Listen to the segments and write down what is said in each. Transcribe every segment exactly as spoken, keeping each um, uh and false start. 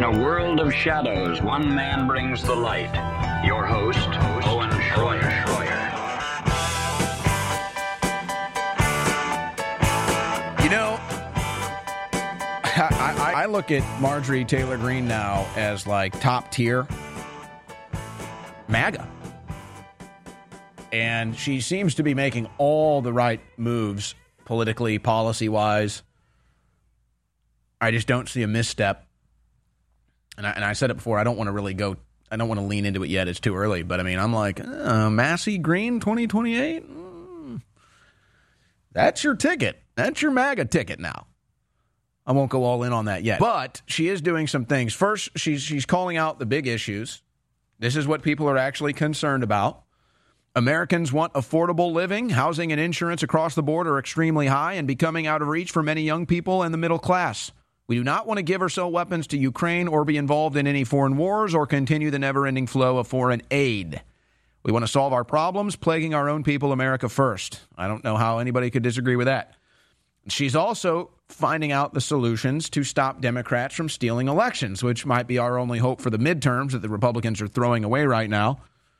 In a world of shadows, one man brings the light. Your host, host Owen Schroyer. You know, I, I, I look at Marjorie Taylor Greene now as like top tier MAGA. And she seems to be making all the right moves politically, policy-wise. I just don't see a misstep. And I, and I said it before, I don't want to really go, I don't want to lean into it yet. It's too early. But, I mean, I'm like, uh, Massey Green twenty twenty-eight? Mm, that's your ticket. That's your MAGA ticket now. I won't go all in on that yet. But she is doing some things. First, she's she's calling out the big issues. This is what people are actually concerned about. Americans want affordable living. Housing and insurance across the board are extremely high and becoming out of reach for many young people and the middle class. We do not want to give or sell weapons to Ukraine or be involved in any foreign wars or continue the never-ending flow of foreign aid. We want to solve our problems, plaguing our own people, America first. I don't know how anybody could disagree with that. She's also finding out the solutions to stop Democrats from stealing elections, which might be our only hope for the midterms that the Republicans are throwing away right now.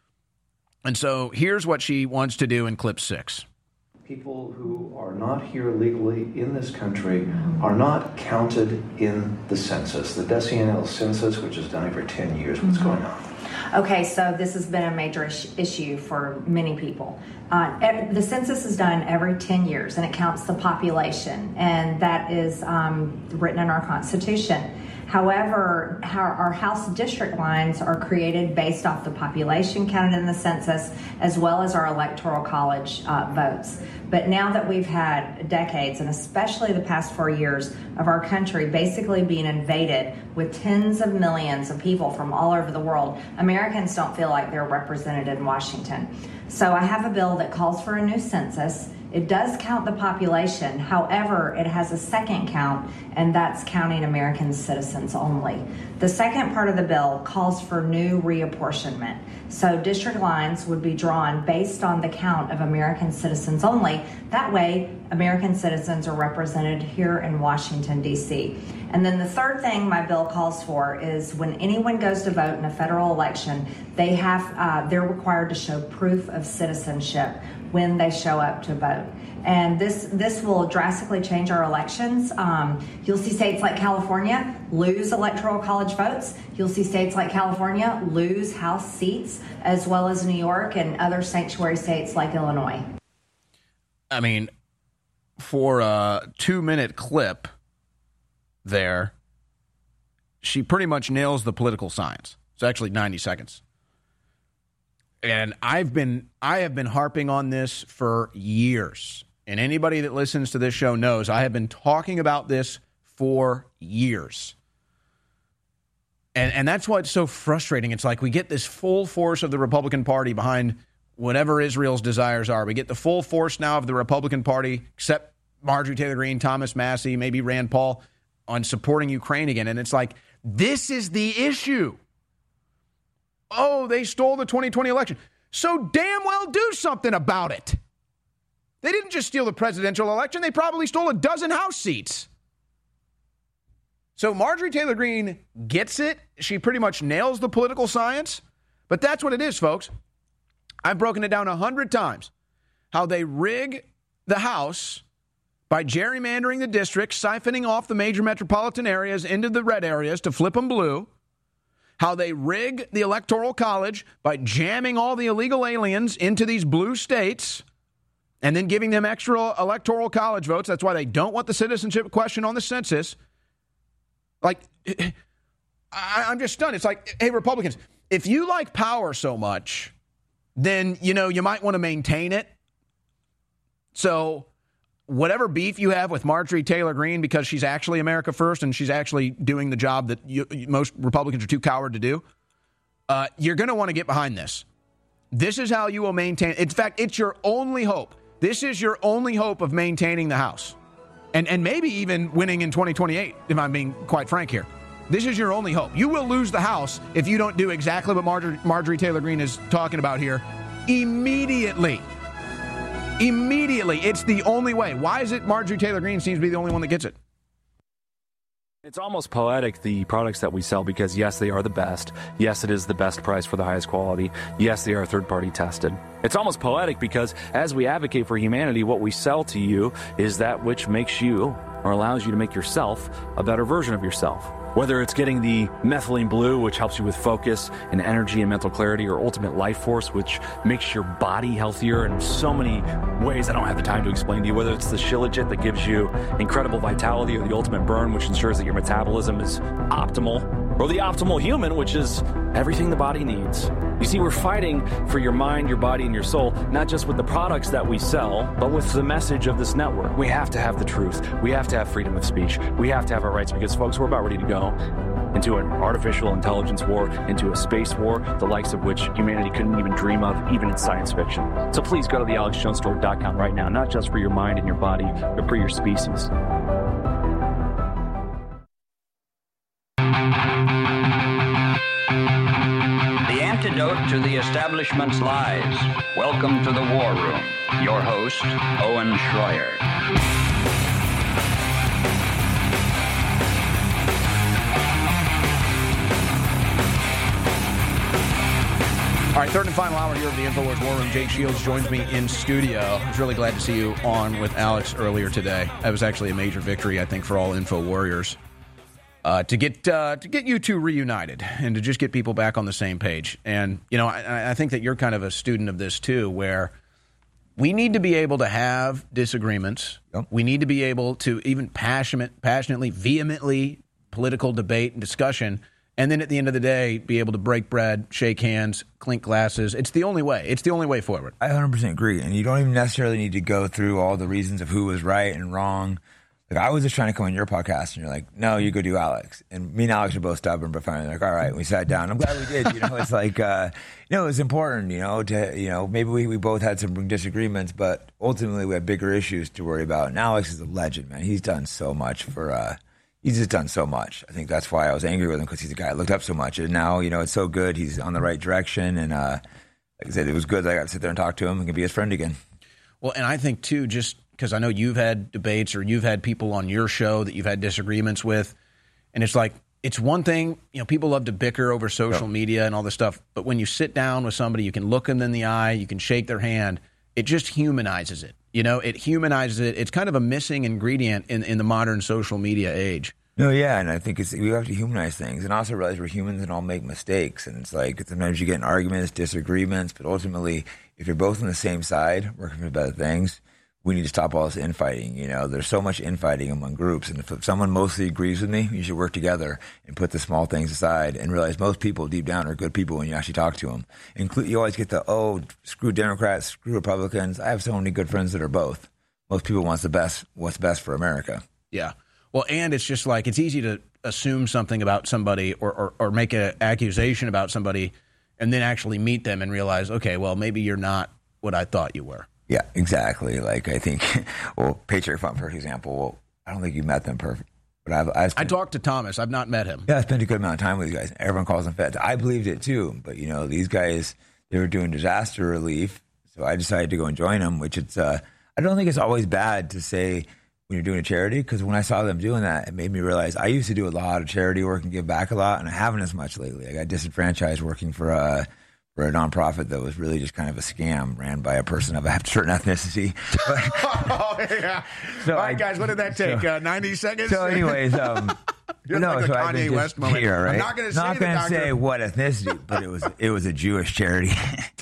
And so here's what she wants to do in clip six. People who are not here legally in this country are not counted in the census, the decennial census, which is done every ten years. What's mm-hmm. going on? Okay, so this has been a major is- issue for many people. Uh, ev- the census is done every ten years, and it counts the population, and that is um, written in our Constitution. However, how our House district lines are created based off the population counted in the census, as well as our electoral college uh, votes. But now that we've had decades, and especially the past four years of our country basically being invaded with tens of millions of people from all over the world, Americans don't feel like they're represented in Washington. So I have a bill that calls for a new census. It does count the population. However, it has a second count, and that's counting American citizens only. The second part of the bill calls for new reapportionment. So district lines would be drawn based on the count of American citizens only. That way, American citizens are represented here in Washington, D C. And then the third thing my bill calls for is when anyone goes to vote in a federal election, they have uh, they're required to show proof of citizenship when they show up to vote. And this this will drastically change our elections. Um, you'll see states like California lose electoral college votes. You'll see states like California lose House seats, as well as New York and other sanctuary states like Illinois. I mean, for a two-minute clip there, she pretty much nails the political science. It's actually ninety seconds. And I've been I have been harping on this for years. And anybody that listens to this show knows I have been talking about this for years. And and that's why it's so frustrating. It's like we get this full force of the Republican Party behind whatever Israel's desires are. We get the full force now of the Republican Party, except Marjorie Taylor Greene, Thomas Massey, maybe Rand Paul, on supporting Ukraine again. And it's like, this is the issue. Oh, they stole the twenty twenty election. So damn well do something about it. They didn't just steal the presidential election. They probably stole a dozen House seats. So Marjorie Taylor Greene gets it. She pretty much nails the political science. But that's what it is, folks. I've broken it down a hundred times. How they rig the House by gerrymandering the districts, siphoning off the major metropolitan areas into the red areas to flip them blue. How they rig the Electoral College by jamming all the illegal aliens into these blue states and then giving them extra Electoral College votes. That's why they don't want the citizenship question on the census. Like, I, I'm just stunned. It's like, hey, Republicans, if you like power so much, then, you know, you might want to maintain it. So whatever beef you have with Marjorie Taylor Greene because she's actually America first and she's actually doing the job that you, most Republicans are too coward to do, uh, you're going to want to get behind this. This is how you will maintain. In fact, it's your only hope. This is your only hope of maintaining the House. And and maybe even winning in twenty twenty-eight, if I'm being quite frank here. This is your only hope. You will lose the House if you don't do exactly what Marjorie, Marjorie Taylor Greene is talking about here immediately. Immediately. It's the only way. Why is it Marjorie Taylor Greene seems to be the only one that gets it? It's almost poetic, the products that we sell, because yes, they are the best. Yes, it is the best price for the highest quality. Yes, they are third-party tested. It's almost poetic because as we advocate for humanity, what we sell to you is that which makes you or allows you to make yourself a better version of yourself. Whether it's getting the methylene blue, which helps you with focus and energy and mental clarity, or ultimate life force, which makes your body healthier in so many ways I don't have the time to explain to you. Whether it's the Shilajit that gives you incredible vitality, or the ultimate burn, which ensures that your metabolism is optimal, or the optimal human, which is everything the body needs. You see, we're fighting for your mind, your body, and your soul, not just with the products that we sell, but with the message of this network. We have to have the truth. We have to have freedom of speech. We have to have our rights, because, folks, we're about ready to go into an artificial intelligence war, into a space war, the likes of which humanity couldn't even dream of, even in science fiction. So please go to the alex jones store dot com right now, not just for your mind and your body, but for your species. The antidote to the establishment's lies. Welcome to the War Room. Your host, Owen Schroyer. All right, third and final hour here of the InfoWars War Room. Jake Shields joins me in studio. I was really glad to see you on with Alex earlier today. That was actually a major victory, I think, for all Info Warriors uh, to get uh, to get you two reunited and to just get people back on the same page. And, you know, I, I think that you're kind of a student of this, too, where we need to be able to have disagreements. Yep. We need to be able to even passionate, passionately, vehemently political debate and discussion. And then at the end of the day, be able to break bread, shake hands, clink glasses. It's the only way. It's the only way forward. I one hundred percent agree. And you don't even necessarily need to go through all the reasons of who was right and wrong. Like, I was just trying to come on your podcast, and you're like, no, you go do Alex. And me and Alex are both stubborn, but finally, like, all right, we sat down. I'm glad we did. You know, it's like, uh, you know, it was important, you know, to, you know, maybe we, we both had some disagreements, but ultimately we had bigger issues to worry about. And Alex is a legend, man. He's done so much for, uh, He's just done so much. I think that's why I was angry with him, because he's a guy I looked up so much. And now, you know, it's so good. He's on the right direction. And uh, like I said, it was good that I got to sit there and talk to him and can be his friend again. Well, and I think, too, just because I know you've had debates or you've had people on your show that you've had disagreements with. And it's like, it's one thing, you know, people love to bicker over social yeah. media and all this stuff. But when you sit down with somebody, you can look them in the eye, you can shake their hand. It just humanizes it. You know, it humanizes it. It's kind of a missing ingredient in, in the modern social media age. No, yeah, and I think it's we have to humanize things and also realize we're humans and all make mistakes. And it's like sometimes you get in arguments, disagreements, but ultimately, if you're both on the same side, working for better things, we need to stop all this infighting. You know, there's so much infighting among groups, and if someone mostly agrees with me, you should work together and put the small things aside and realize most people deep down are good people when you actually talk to them. Include, you always get the, oh, screw Democrats, screw Republicans. I have so many good friends that are both. Most people want the best, what's best for America. Yeah. Well, and it's just like, it's easy to assume something about somebody or, or, or make an accusation about somebody and then actually meet them and realize, okay, well, maybe you're not what I thought you were. Yeah, exactly. Like, I think, well, Patriot Front, for example, well, I don't think you met them perfect. But I've, I've spent, I talked to Thomas. I've not met him. Yeah, I spent a good amount of time with you guys. Everyone calls them feds. I believed it too. But, you know, these guys, they were doing disaster relief. So I decided to go and join them, which it's, uh, I don't think it's always bad to say when you're doing a charity, because when I saw them doing that, it made me realize I used to do a lot of charity work and give back a lot, and I haven't as much lately. I got disenfranchised working for a, for a nonprofit that was really just kind of a scam ran by a person of a certain ethnicity. oh, yeah. So All right, I, guys, what did that take? So, uh, ninety seconds? So anyways, um, You're no, like so the I've been Kanye West moment. Here, right? I'm not going to say Not going to say what ethnicity, but it was it was a Jewish charity.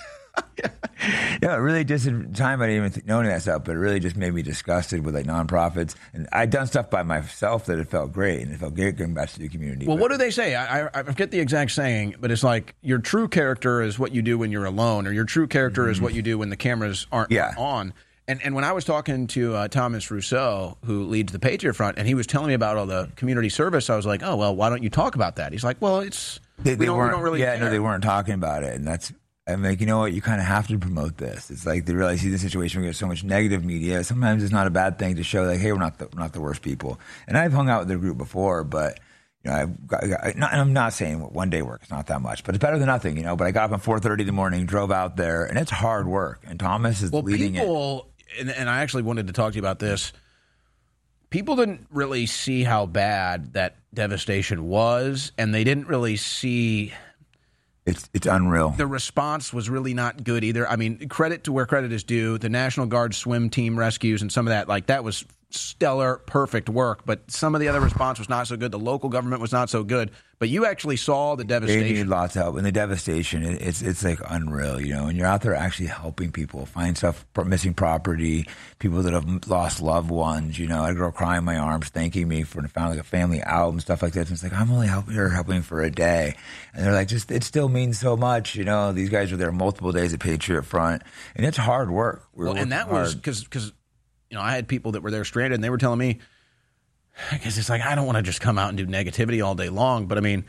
Yeah, it really just at the time I didn't even th- know any of that stuff, but it really just made me disgusted with like nonprofits. And I'd done stuff by myself that it felt great, and it felt great going back to the community. Well, but, what do they say? I, I, I forget the exact saying, but it's like your true character is what you do when you're alone, or your true character mm-hmm. is what you do when the cameras aren't yeah. on. And and when I was talking to uh, Thomas Rousseau, who leads the Patriot Front, and he was telling me about all the community service, I was like, oh, well, why don't you talk about that? He's like, well, it's they, we, they don't, weren't, we don't really yeah, care. no, they weren't talking about it, and that's. I'm like, you know what? You kind of have to promote this. It's like they realize see the situation where we get so much negative media. Sometimes it's not a bad thing to show like, hey, we're not the, we're not the worst people. And I've hung out with their group before, but you know, I've got, I, not, and I'm not saying one day work is not that much, but it's better than nothing, you know. But I got up at four thirty in the morning, drove out there, and it's hard work. And Thomas is well, leading people, it. And, and I actually wanted to talk to you about this. people didn't really see how bad that devastation was, and they didn't really see. It's it's unreal. The response was really not good either. I mean, credit to where credit is due. The National Guard swim team rescues and some of that, like that was stellar, perfect work. But some of the other response was not so good. The local government was not so good. But you actually saw the devastation. They need lots of help. And the devastation, it, it's it's like unreal, you know. And you're out there actually helping people find stuff, missing property, people that have lost loved ones. You know, I had a girl crying in my arms, thanking me for found like a family album, stuff like this. And it's like, I'm only helping her, helping for a day. And they're like, just it still means so much, you know. These guys are there multiple days at Patriot Front, and it's hard work. We're well, and that hard. was because because you know I had people that were there stranded, and they were telling me, because it's like I don't want to just come out and do negativity all day long, but I mean.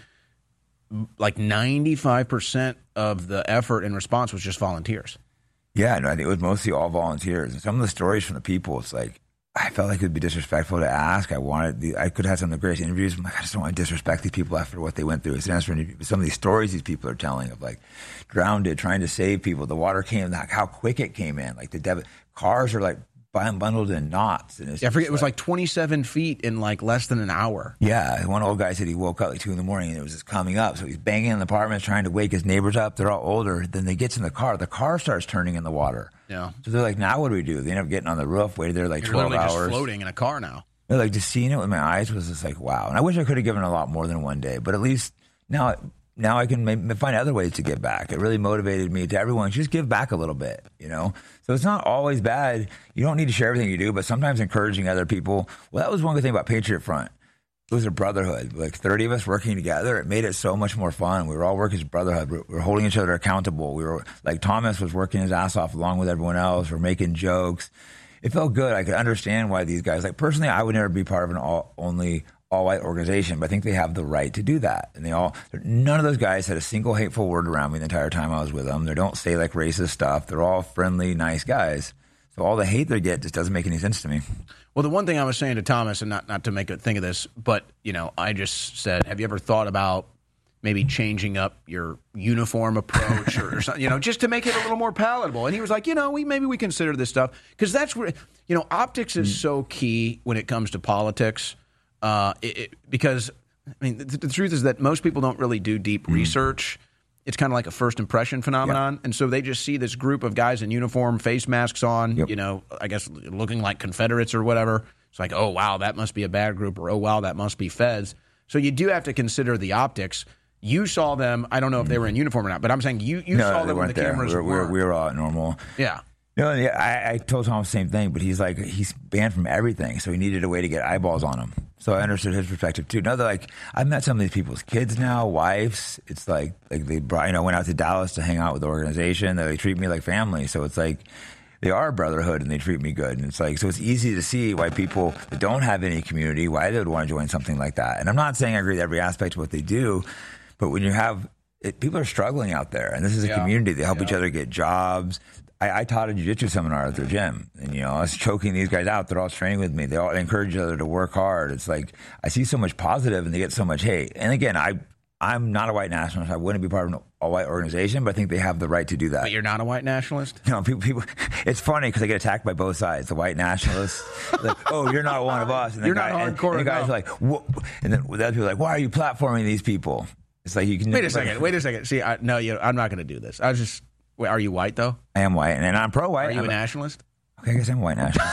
Like ninety-five percent of the effort and response was just volunteers. Yeah, no, I think it was mostly all volunteers. And some of the stories from the people, it's like, I felt like it would be disrespectful to ask. I wanted, the, I could have some of the greatest interviews. I'm like, I just don't want to disrespect these people after what they went through. It's an answer to some of these stories these people are telling of like grounded, trying to save people. The water came, like how quick it came in. Like the debit cars are like bundled in knots. And it's yeah, I forget, it was like twenty-seven feet in like less than an hour. Yeah, one old guy said he woke up like two in the morning and it was just coming up. So he's banging in the apartment, trying to wake his neighbors up. They're all older. Then they get in the car. The car starts turning in the water. Yeah. So they're like, now what do we do? They end up getting on the roof, waited there like You're twelve literally hours. Just floating in a car now. They're like, just seeing it with my eyes was just like, wow. And I wish I could have given a lot more than one day, but at least now now I can maybe find other ways to give back. It really motivated me to everyone, just give back a little bit, you know? So it's not always bad. You don't need to share everything you do, but sometimes encouraging other people. Well, that was one good thing about Patriot Front. It was a brotherhood, like thirty of us working together. It made it so much more fun. We were all working as a brotherhood. We were holding each other accountable. We were like Thomas was working his ass off along with everyone else. We're making jokes. It felt good. I could understand why these guys, like personally, I would never be part of an all only all white organization, but I think they have the right to do that. And they all, none of those guys said a single hateful word around me the entire time I was with them. They don't say like racist stuff. They're all friendly, nice guys. So all the hate they get just doesn't make any sense to me. Well, the one thing I was saying to Thomas, and not, not to make a thing of this, but, you know, I just said, have you ever thought about maybe changing up your uniform approach or, or something, you know, just to make it a little more palatable? And he was like, you know, we maybe we consider this stuff. Because that's where, you know, optics is so key when it comes to politics. Uh, it, it, because, I mean, the, the truth is that most people don't really do deep mm. research. It's kind of like a first impression phenomenon. Yep. And so they just see this group of guys in uniform, face masks on, yep. you know, I guess looking like Confederates or whatever. It's like, oh, wow, that must be a bad group, or, oh, wow, that must be feds. So you do have to consider the optics. You saw them. I don't know if they were in uniform or not, but I'm saying you, you no, saw them when the there. cameras we were. We were, weren't. we were all normal. Yeah. No, yeah, I, I told Tom the same thing, but he's like, he's banned from everything, so he needed a way to get eyeballs on him. So I understood his perspective too. No, they're like, I've met some of these people's kids now, wives. It's like, like they brought, you know, went out to Dallas to hang out with the organization. They treat me like family. So it's like, they are a brotherhood and they treat me good. And it's like, so it's easy to see why people that don't have any community, why they would want to join something like that. And I'm not saying I agree with every aspect of what they do, but when you have, it, people are struggling out there, and this is a yeah. community. They help yeah. each other get jobs. I, I taught a jiu-jitsu seminar at their gym, and, you know, I was choking these guys out. They're all training with me. They all they encourage each other to work hard. It's like, I see so much positive, and they get so much hate. And again, I, I'm not a white nationalist. I wouldn't be part of an all-white organization, but I think they have the right to do that. But you're not a white nationalist? No, people, people it's funny because I get attacked by both sides. The white nationalists, like, oh, you're not one of us. And you're guy, not hardcore. And, and the guys no. are like, whoa. And then the other people are like, why are you platforming these people? It's like, you can... Wait a second. Wait a second. See, I, no, you know, I'm not going to do this. I was just... Wait, are you white, though? I am white, and I'm pro-white. Are you I'm a nationalist? Okay, I guess I'm a white nationalist.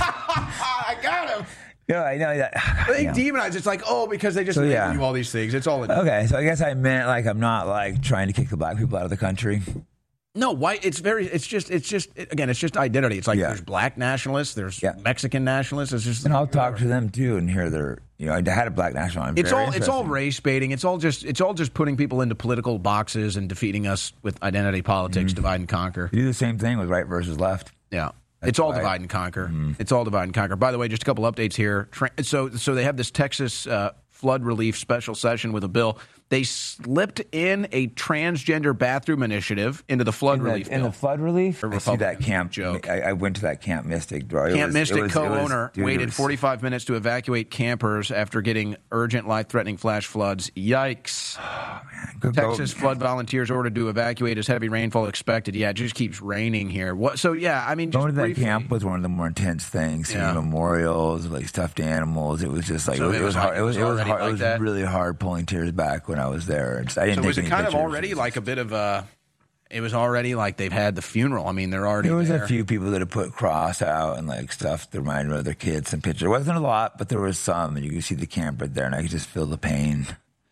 I got him. Yeah, I know that. They yeah. demonize. It's like, oh, because they just so, label yeah. you all these things. It's all. Okay, so I guess I meant like I'm not like trying to kick the black people out of the country. No, white. It's very. It's just. It's just. Again, it's just identity. It's like yeah. there's black nationalists. There's yeah. Mexican nationalists. It's just. And I'll talk to them too and hear their. You know, I had a black national. I'm it's very all. It's all race baiting. It's all just. It's all just putting people into political boxes and defeating us with identity politics, mm-hmm. divide and conquer. You do the same thing with right versus left. Yeah. That's it's all right. divide and conquer. Mm-hmm. It's all divide and conquer. By the way, just a couple updates here. So, so they have this Texas uh, flood relief special session with a bill. They slipped in a transgender bathroom initiative into the flood in relief the, bill. In the flood relief? I see that camp joke. I, I went to that Camp Mystic. Bro. It Camp was, Mystic it was, co-owner it was, dude, waited was, forty-five minutes to evacuate campers after getting urgent life-threatening flash floods. Yikes. Oh, man. Good Texas go. flood volunteers ordered to evacuate as heavy rainfall expected. Yeah, it just keeps raining here. What? So, yeah, I mean, just going to that briefly, camp was one of the more intense things. Seeing Yeah. memorials, like stuffed animals. It was just like, So it was, it it was was hard. It was, it was, already hard, like it was that? really hard pulling tears back when I was there. It's, I didn't So take was it any kind of pictures. already like a bit of a, it was already like they've had the funeral. I mean, they're already There was there. a few people that had put cross out and like stuff to remind me of their kids. Some pictures. It wasn't a lot, but there was some, and you could see the camp right there, and I could just feel the pain.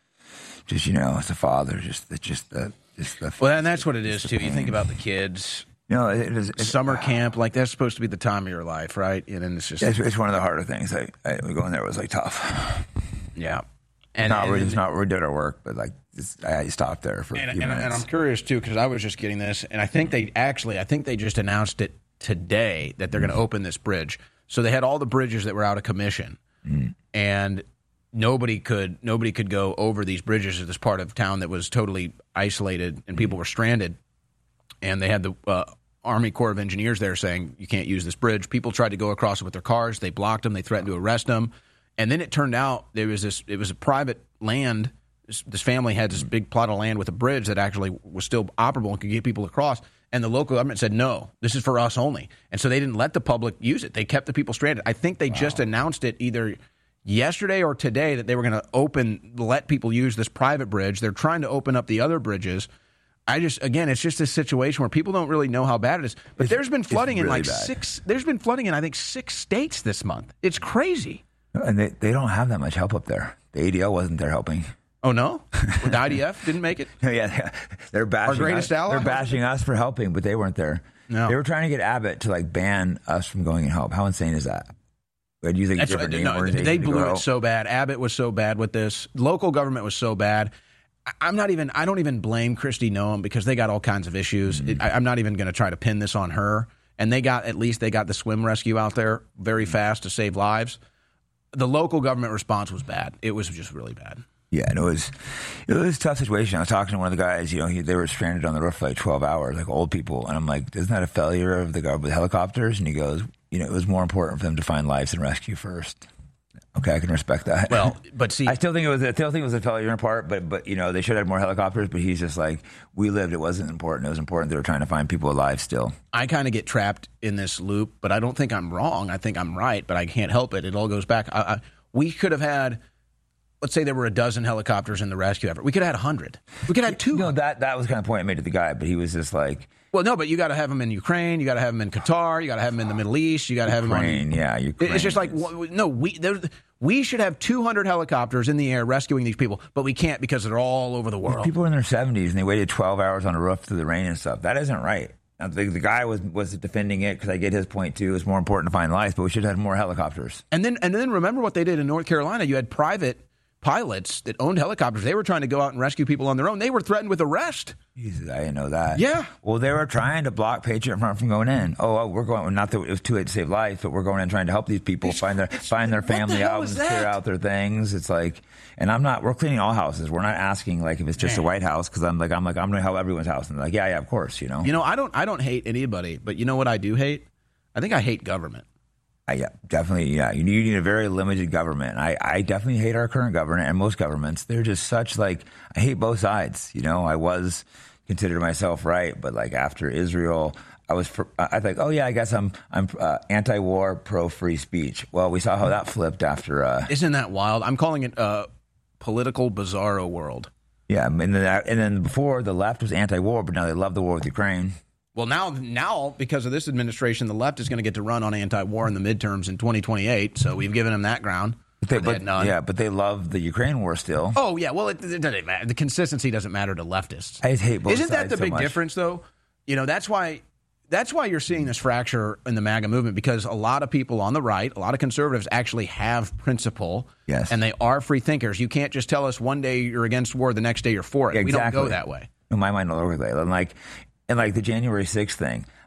Just, you know, as a father, just the, just the, just the. Well, and that's what it is, the too. You pain. think about the kids. You know, it is it's, Summer camp, like that's supposed to be the time of your life, right? And then it's just, It's, it's one of the harder things. I, I going there was like tough. yeah. And, not and, really, it's not where we did our work, but like just, I stopped there for a And, few and, minutes. and I'm curious too because I was just getting this, and I think they actually, I think they just announced it today that they're going to open this bridge. So they had all the bridges that were out of commission, Mm. and nobody could nobody could go over these bridges at this part of town that was totally isolated, and people were stranded. And they had the uh, Army Corps of Engineers there saying you can't use this bridge. People tried to go across it with their cars. They blocked them. They threatened to arrest them. And then it turned out there was this. It was a private land. This, this family had this big plot of land with a bridge that actually was still operable and could get people across. And the local government said, no, this is for us only. And so they didn't let the public use it. They kept the people stranded. I think they wow. just announced it either yesterday or today that they were going to open, let people use this private bridge. They're trying to open up the other bridges. I just, again, it's just this situation where people don't really know how bad it is. But It's- there's been flooding it's in really like bad. six, there's been flooding in, I think, six states this month. It's crazy. And they, they don't have that much help up there. The A D L wasn't there helping. Oh, no? The I D F didn't make it? yeah, yeah, they're bashing greatest us. ally? They're bashing us for helping, but they weren't there. No. They were trying to get Abbott to like ban us from going and help. How insane is that? We'd use like a That's different what, name no, organization they to blew go it help. so bad. Abbott was so bad with this. Local government was so bad. I- I'm not even. I don't even blame Kristi Noem because they got all kinds of issues. Mm-hmm. It, I, I'm not even going to try to pin this on her. And they got at least they got the swim rescue out there very fast to save lives. The local government response was bad. It was just really bad. Yeah, and it was it was a tough situation. I was talking to one of the guys. You know, he, they were stranded on the roof for like twelve hours, like old people. And I'm like, isn't that a failure of the government with helicopters? And he goes, you know, it was more important for them to find lives and rescue first. Okay, I can respect that. Well, but see, I still think it was. I still think it was a failure in part, but but you know they should have had more helicopters. But he's just like, we lived. It wasn't important. It was important. They were trying to find people alive still. I kind of get trapped in this loop, but I don't think I'm wrong. I think I'm right, but I can't help it. It all goes back. I, I, we could have had, let's say there were a dozen helicopters in the rescue effort. We could have had a hundred. We could have had two. No, that that was kind of the point I made to the guy, but he was just like, Well, no, but you got to have them in Ukraine. You got to have them in Qatar. You got to have them in the Middle East. You got to have them Ukraine, on. yeah, Ukraine It's just like is- w- no, we there, we should have two hundred helicopters in the air rescuing these people, but we can't because they're all over the world. people in their seventies and they waited twelve hours on a roof through the rain and stuff. That isn't right. Now, the, the guy was was defending it because I get his point too. It's more important to find life, but we should have had more helicopters. And then and then remember what they did in North Carolina. You had private pilots that owned helicopters. They were trying to go out and rescue people on their own. They were threatened with arrest. Jesus, I didn't know that. Yeah. Well, they were trying to block Patriot Front from going in. Oh, oh we're going. Not that it was too late to save lives, but we're going in trying to help these people It's- find their it's- find their what the family hell out is and clear that? out their things. It's like, and I'm not. We're cleaning all houses. We're not asking like if it's just Man. a White House because I'm like I'm like I'm going to help everyone's house. And they're like, yeah, yeah, of course, you know. You know, I don't I don't hate anybody, but you know what I do hate? I think I hate government. Uh, yeah, definitely. Yeah, you need, you need a very limited government. I, I definitely hate our current government and most governments. They're just such like I hate both sides. You know, I was considered myself right, but like after Israel, I was for, I think, oh yeah, I guess I'm I'm uh, anti-war, pro-free speech. Well, we saw how that flipped after. Uh, Isn't that wild? I'm calling it a political bizarro world. yeah, and then and then before the left was anti-war, but now they love the war with Ukraine. Well, now, now because of this administration, the left is going to get to run on anti-war in the midterms in twenty twenty-eight. So we've given them that ground. But they, They had but, none. yeah, but they love the Ukraine war still. Oh yeah, well it, it doesn't matter. The consistency doesn't matter to leftists. I hate both Isn't that sides the so big much. difference, though? You know, that's why that's why you're seeing this fracture in the MAGA movement because a lot of people on the right, a lot of conservatives actually have principle. Yes. And they are free thinkers. You can't just tell us one day you're against war, the next day you're for it. Yeah, We don't exactly. go that way. In my mind, all over the place. And like, and like the January sixth thing,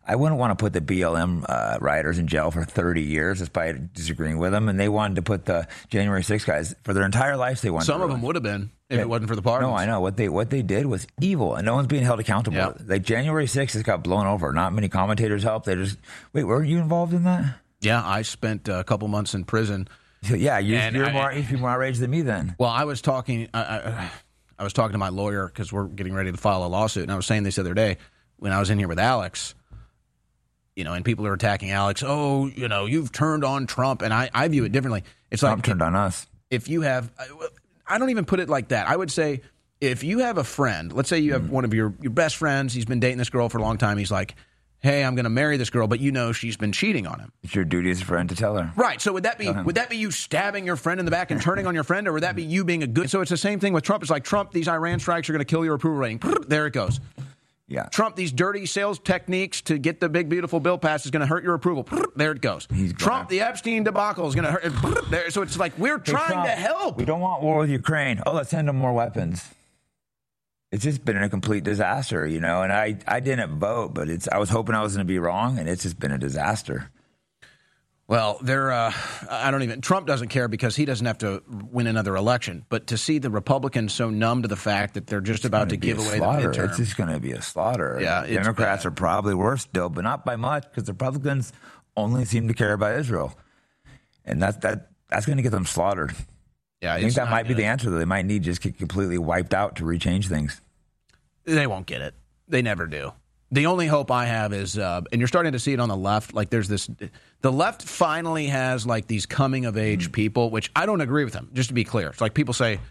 I wouldn't want to put the B L M uh, rioters in jail for thirty years despite disagreeing with them. And they wanted to put the January sixth guys for their entire lives. They wanted Some to of them would have been if yeah. it wasn't for the pardons. No, I know. What they what they did was evil, and no one's being held accountable. Yeah. Like January sixth just got blown over. Not many commentators helped. They just, wait, were you involved in that? Yeah, I spent a couple months in prison. So, yeah, you're, you're I, more, you're more outraged than me then. Well, I was talking I, I, I was talking to my lawyer because we're getting ready to file a lawsuit, and I was saying this the other day when I was in here with Alex, you know, and people are attacking Alex. Oh, you know, you've turned on Trump, and I, I view it differently. It's Trump like turned on us. If you have, I don't even put it like that. I would say if you have a friend, let's say you have mm. one of your, your best friends, he's been dating this girl for a long time, he's like, hey, I'm going to marry this girl, but you know she's been cheating on him. It's your duty as a friend to tell her. Right. So would that be would that be you stabbing your friend in the back and turning on your friend, or would that be you being a good? So it's the same thing with Trump. It's like, Trump, these Iran strikes are going to kill your approval rating. There it goes. Yeah. Trump, these dirty sales techniques to get the big, beautiful bill passed is going to hurt your approval. There it goes. He's Trump, the Epstein debacle is going to hurt. There. So it's like, we're trying Trump, to help. We don't want war with Ukraine. Oh, let's send them more weapons. It's just been a complete disaster, you know, and I, I didn't vote, but it's I was hoping I was going to be wrong, and it's just been a disaster. Well, they're, uh, I don't even, Trump doesn't care because he doesn't have to win another election. But to see the Republicans so numb to the fact that they're just it's about to give away slaughter. the midterm. It's just going to be a slaughter. Yeah, Democrats bad. are probably worse still, but not by much, because the Republicans only seem to care about Israel. And that's, that, that's going to get them slaughtered. Yeah, I think that might good. be the answer, though. They might need just get completely wiped out to rechange things. They won't get it. They never do. The only hope I have is, uh, and you're starting to see it on the left, like there's this, the left finally has like these coming of age mm. people, which I don't agree with them, just to be clear. It's like people say,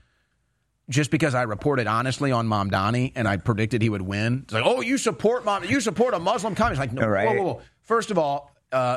just because I reported honestly on Mamdani and I predicted he would win, it's like, oh, you support Mom, you support a Muslim communist. Like, no, right. whoa, whoa, whoa. First of all, uh,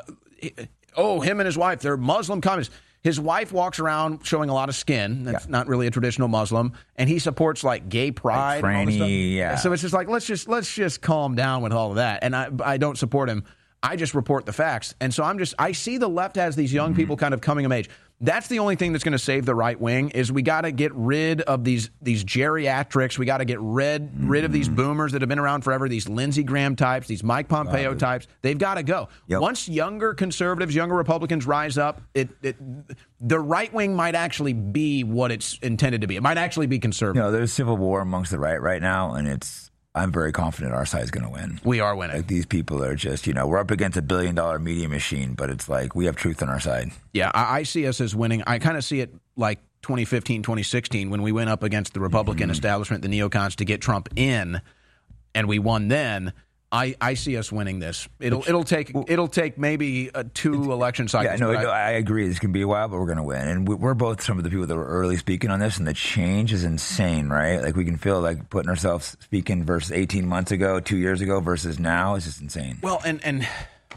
oh, him and his wife, they're Muslim communists. His wife walks around showing a lot of skin. That's yeah. not really a traditional Muslim, and he supports like gay pride. Like and all this stuff. Yeah. So it's just like let's just let's just calm down with all of that. And I I don't support him. I just report the facts. And so I'm just I see the left has these young mm-hmm. people kind of coming of age. That's the only thing that's going to save the right wing is we got to get rid of these these geriatrics. We got to get rid mm-hmm. rid of these boomers that have been around forever. These Lindsey Graham types, these Mike Pompeo uh, types. They've got to go. Yep. Once younger conservatives, younger Republicans rise up, it, it the right wing might actually be what it's intended to be. It might actually be conservative. You know, there's civil war amongst the right right now, and it's. I'm very confident our side's going to win. We are winning. Like these people are just, you know, we're up against a billion dollar media machine, but it's like we have truth on our side. Yeah, I, I see us as winning. I kind of see it like twenty fifteen, twenty sixteen when we went up against the Republican mm-hmm. establishment, the neocons, to get Trump in, and we won then. I, I see us winning this. It'll it'll take it'll take maybe uh, two election cycles. Yeah, no, no, I, I agree. This can be a while, but we're going to win. And we, we're both some of the people that were early speaking on this, and the change is insane, right? Like we can feel like putting ourselves speaking versus eighteen months ago, two years ago versus now is just insane. Well, and and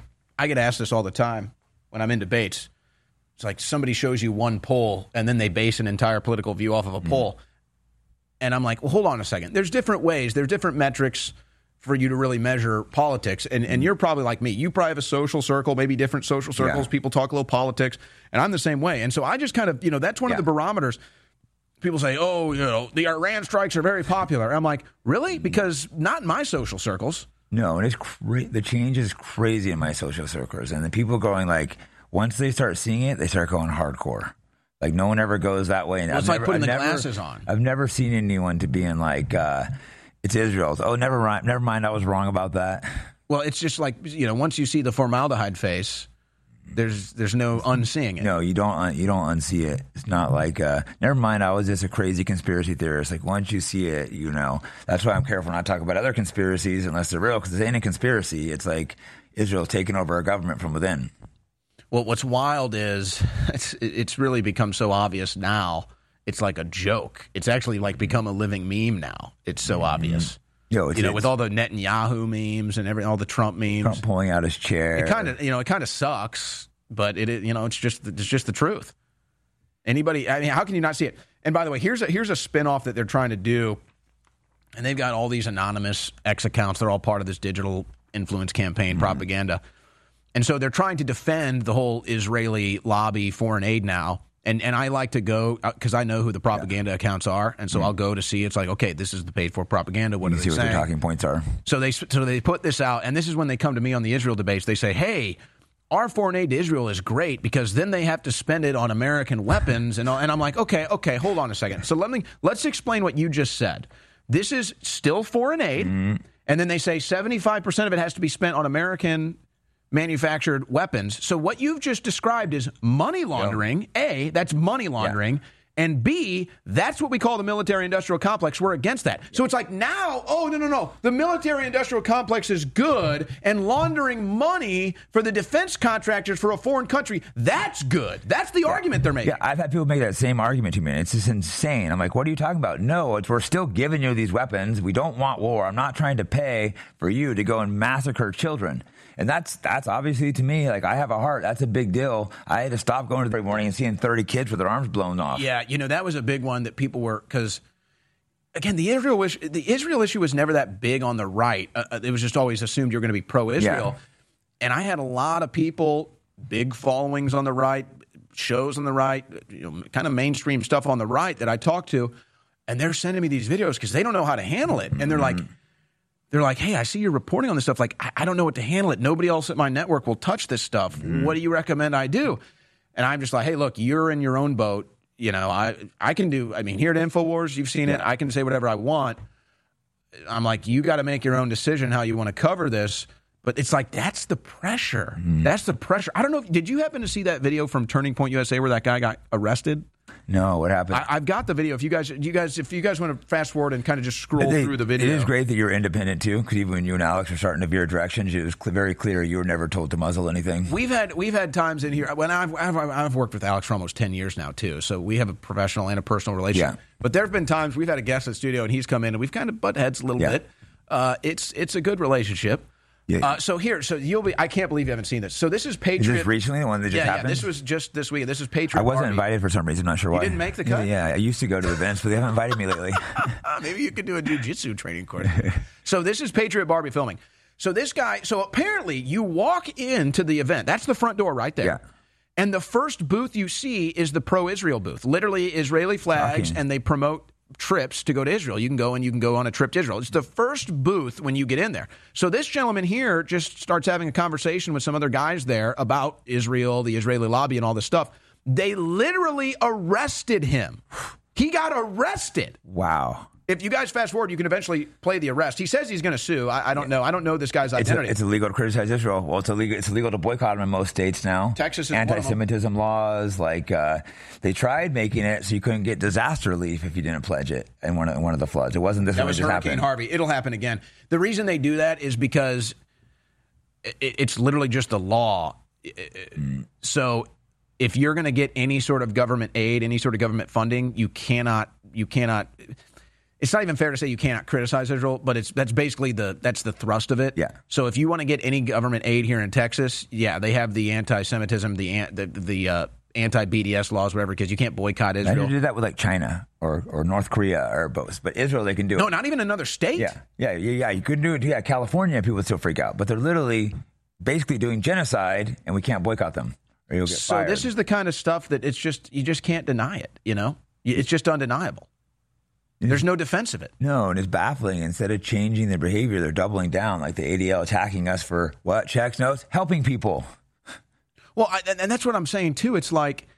I get asked this all the time when I'm in debates. It's like somebody shows you one poll, and then they base an entire political view off of a mm. poll. And I'm like, well, hold on a second. There's different ways. There's different metrics for you to really measure politics. And and you're probably like me. You probably have a social circle, maybe different social circles. Yeah. People talk a little politics. And I'm the same way. And so I just kind of, you know, that's one yeah. of the barometers. People say, oh, you know, the Iran strikes are very popular. I'm like, really? Because not in my social circles. No, and it's cra- the change is crazy in my social circles. And the people going like, once they start seeing it, they start going hardcore. Like no one ever goes that way. And well, it's I've like never, putting I've the never, glasses on. I've never seen anyone to be in like, uh, it's Israel's. Oh, never mind. Never mind. I was wrong about that. Well, it's just like, you know, once you see the formaldehyde face, there's there's no unseeing it. No, you don't. Un- you don't unsee it. It's not like, uh, never mind. I was just a crazy conspiracy theorist. Like once you see it, you know. That's why I'm careful not to talk about other conspiracies unless they're real, because it ain't a conspiracy. It's like Israel's taking over our government from within. Well, what's wild is it's it's really become so obvious now. It's like a joke. It's actually like become a living meme now. It's so mm-hmm. obvious. Yo, it's, you know, it's, with all the Netanyahu memes and every all the Trump memes, Trump pulling out his chair. It kind of, you know, it kind of sucks, but it, you know, it's just it's just the truth. Anybody, I mean, how can you not see it? And by the way, here's a here's a spinoff that they're trying to do, and they've got all these anonymous X accounts. They're all part of this digital influence campaign mm-hmm. propaganda, and so they're trying to defend the whole Israeli lobby foreign aid now. And and I like to go, because I know who the propaganda yeah. accounts are, and so mm-hmm. I'll go to see, it's like, okay, this is the paid-for propaganda. What you are see they what saying? their talking points are. So they, so they put this out, and this is when they come to me on the Israel debates. They say, hey, our foreign aid to Israel is great because then they have to spend it on American weapons. And, and I'm like, okay, okay, hold on a second. So let me, let's explain what you just said. This is still foreign aid, mm-hmm. and then they say seventy-five percent of it has to be spent on American manufactured weapons. So what you've just described is money laundering. Yep. A, that's money laundering. Yeah. And B, that's what we call the military-industrial complex. We're against that. Yep. So it's like now, oh, no, no, no. The military-industrial complex is good, and laundering money for the defense contractors for a foreign country, that's good. That's the yeah. argument they're making. Yeah, I've had people make that same argument to me. It's just insane. I'm like, what are you talking about? No, it's, we're still giving you these weapons. We don't want war. I'm not trying to pay for you to go and massacre children. And that's that's obviously, to me, like, I have a heart. That's a big deal. I had to stop going to the every morning and seeing thirty kids with their arms blown off. Yeah, you know, that was a big one that people were, because, again, the Israel issue, the Israel issue was never that big on the right. Uh, it was just always assumed you're going to be pro-Israel. Yeah. And I had a lot of people, big followings on the right, shows on the right, you know, kind of mainstream stuff on the right that I talked to, and they're sending me these videos because they don't know how to handle it. And they're like, They're like, hey, I see you're reporting on this stuff. Like, I, I don't know what to handle it. Nobody else at my network will touch this stuff. Mm. What do you recommend I do? And I'm just like, hey, look, you're in your own boat. You know, I I can do, I mean, here at InfoWars, you've seen it. Yeah. I can say whatever I want. I'm like, you got to make your own decision how you want to cover this. But it's like, that's the pressure. Mm. That's the pressure. I don't know. Did you happen to see that video from Turning Point U S A where that guy got arrested? No, what happened? I, I've got the video. If you guys, you guys, if you guys want to fast forward and kind of just scroll they, through the video, it is great that you're independent too. Because even when you and Alex are starting to veer directions, it was cl- very clear you were never told to muzzle anything. We've had we've had times in here when I've I've, I've worked with Alex for almost ten years now too. So we have a professional and a personal relationship. Yeah. But there have been times we've had a guest in the studio and he's come in and we've kind of butt heads a little yeah. bit. Uh, it's it's a good relationship. Yeah. Uh, so here, so you'll be. I can't believe you haven't seen this. So this is Patriot. Is this recently the one that just yeah, happened? Yeah, this was just this week. This is Patriot. I wasn't Barbie. invited for some reason. I'm not sure why. You didn't make the cut? Yeah, yeah, I used to go to events, but they haven't invited me lately. Maybe you could do a jiu-jitsu training course. So this is Patriot Barbie filming. So this guy. So apparently you walk into the event. That's the front door right there. Yeah. And the first booth you see is the pro-Israel booth. Literally Israeli flags, Shocking. And they promote trips to go to Israel. You can go and you can go on a trip to Israel. It's the first booth when you get in there. So this gentleman here just starts having a conversation with some other guys there about Israel, the Israeli lobby, and all this stuff. They literally arrested him. He got arrested. Wow. If you guys fast forward, you can eventually play the arrest. He says he's going to sue. I, I don't know. I don't know this guy's identity. It's, a, it's illegal to criticize Israel. Well, it's illegal. It's illegal to boycott him in most states now. Texas is anti-Semitism laws. Like uh, they tried making it so you couldn't get disaster relief if you didn't pledge it in one of, one of the floods. It wasn't this. That one was just Hurricane happened. Harvey. It'll happen again. The reason they do that is because it, it's literally just the law. Mm. So if you're going to get any sort of government aid, any sort of government funding, you cannot. You cannot. It's not even fair to say you cannot criticize Israel, but it's that's basically the that's the thrust of it. Yeah. So if you want to get any government aid here in Texas, yeah, they have the anti-Semitism, the the, the uh, anti-B D S laws, whatever, because you can't boycott Israel. They do that with like China or, or North Korea or both, but Israel they can do it. No, not even another state. Yeah, yeah, yeah, yeah. You could do it. Yeah, California people would still freak out, but they're literally basically doing genocide, and we can't boycott them, or you'll get so fired. This is the kind of stuff that it's just you just can't deny it. You know, it's just undeniable. There's no defense of it. No, and it's baffling. Instead of changing their behavior, they're doubling down, like the A D L attacking us for what? Checks, notes? Helping people. Well, I, and that's what I'm saying, too. It's like,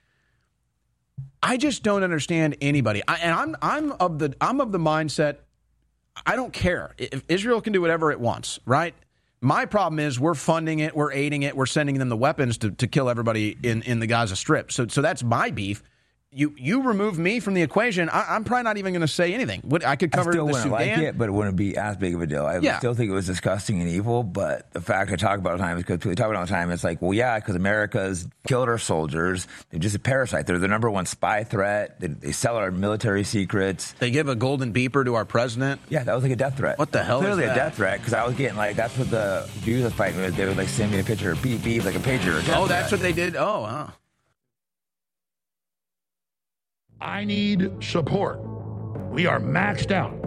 I just don't understand anybody. I, and I'm I'm of the I'm of the mindset, I don't care. If Israel can do whatever it wants, right? My problem is we're funding it, we're aiding it, we're sending them the weapons to, to kill everybody in, in the Gaza Strip. So so that's my beef. You you remove me from the equation, I, I'm probably not even going to say anything. What, I could cover I still the wouldn't Sudan. like it, but it wouldn't be as big of a deal. I yeah. still think it was disgusting and evil, but the fact I talk about it all the time is because we talk about it all the time. It's like, well, yeah, because America's killed our soldiers. They're just a parasite. They're the number one spy threat. They, they sell our military secrets. They give a golden beeper to our president. Yeah, that was like a death threat. What the hell Clearly is that? a death threat, because I was getting like, that's what the Jews were fighting with. They would like send me a picture of beep, beep, like a pager. A oh, threat. That's what they did? Oh, wow. I need support. We are maxed out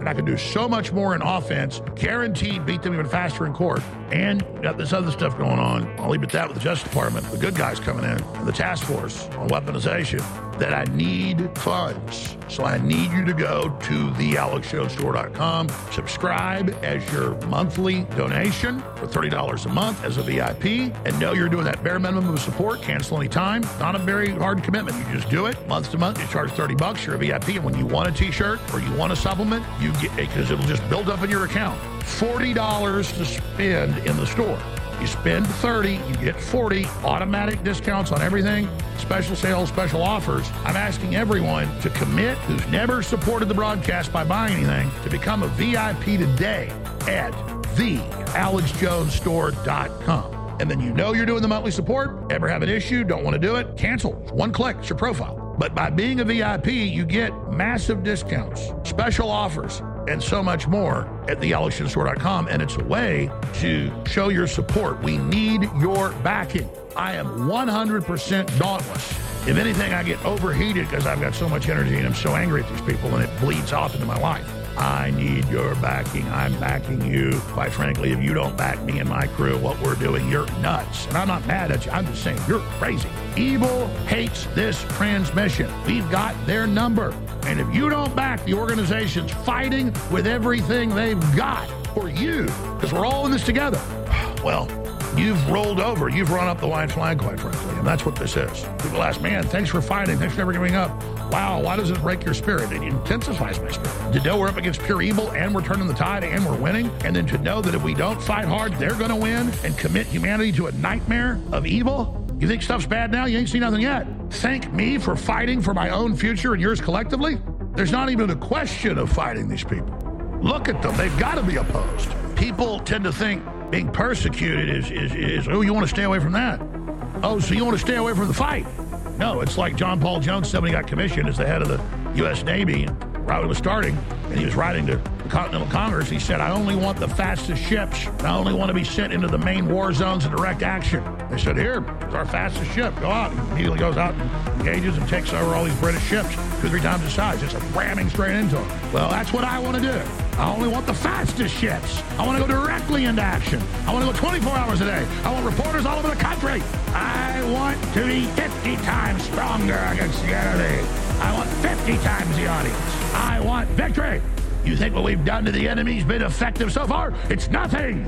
and I can do so much more in offense, guaranteed beat them even faster in court, and got this other stuff going on. I'll leave it at that with the Justice Department, the good guys coming in, the task force on weaponization, that I need funds. So I need you to go to the alex jones store dot com, subscribe as your monthly donation for thirty dollars a month as a V I P, and know you're doing that bare minimum of support, cancel any time. Not a very hard commitment. You just do it month to month. You charge thirty bucks, you're a V I P, and when you want a t-shirt or you want a supplement, you get, because it'll just build up in your account. forty dollars to spend in the store. You spend thirty, you get forty, automatic discounts on everything, special sales, special offers. I'm asking everyone to commit who's never supported the broadcast by buying anything to become a V I P today at the alex jones store dot com. And then you know you're doing the monthly support, ever have an issue, don't want to do it, cancel. It's one click, it's your profile. But by being a V I P, you get massive discounts, special offers, and so much more at the alex jones store dot com, and it's a way to show your support. We need your backing. I am one hundred percent dauntless. If anything, I get overheated because I've got so much energy and I'm so angry at these people, and it bleeds off into my life. I need your backing. I'm backing you. Quite frankly, if you don't back me and my crew, what we're doing, you're nuts. And I'm not mad at you. I'm just saying you're crazy. Evil hates this transmission. We've got their number. And if you don't back the organizations fighting with everything they've got for you, because we're all in this together, well, you've rolled over. You've run up the white flag, quite frankly. And that's what this is. People ask, man, thanks for fighting. Thanks for never giving up. Wow, why does it break your spirit? It intensifies my spirit. To know we're up against pure evil and we're turning the tide and we're winning. And then to know that if we don't fight hard, they're going to win and commit humanity to a nightmare of evil. You think stuff's bad now? You ain't seen nothing yet. Thank me for fighting for my own future and yours collectively? There's not even a question of fighting these people. Look at them. They've got to be opposed. People tend to think being persecuted is, is, is, oh, you want to stay away from that. Oh, so you want to stay away from the fight. No, it's like John Paul Jones said when he got commissioned as the head of the U S Navy, right was starting, and he was writing to the Continental Congress. He said, I only want the fastest ships. I only want to be sent into the main war zones and direct action. They said, here, here's our fastest ship. Go out. He immediately goes out and engages and takes over all these British ships two, three times the size, just ramming straight into them. Well, that's what I want to do. I only want the fastest ships. I want to go directly into action. I want to go twenty-four hours a day. I want reporters all over the country. I want to be fifty times stronger against the enemy. I want fifty times the audience. I want victory. You think what we've done to the enemy's been effective so far? It's nothing.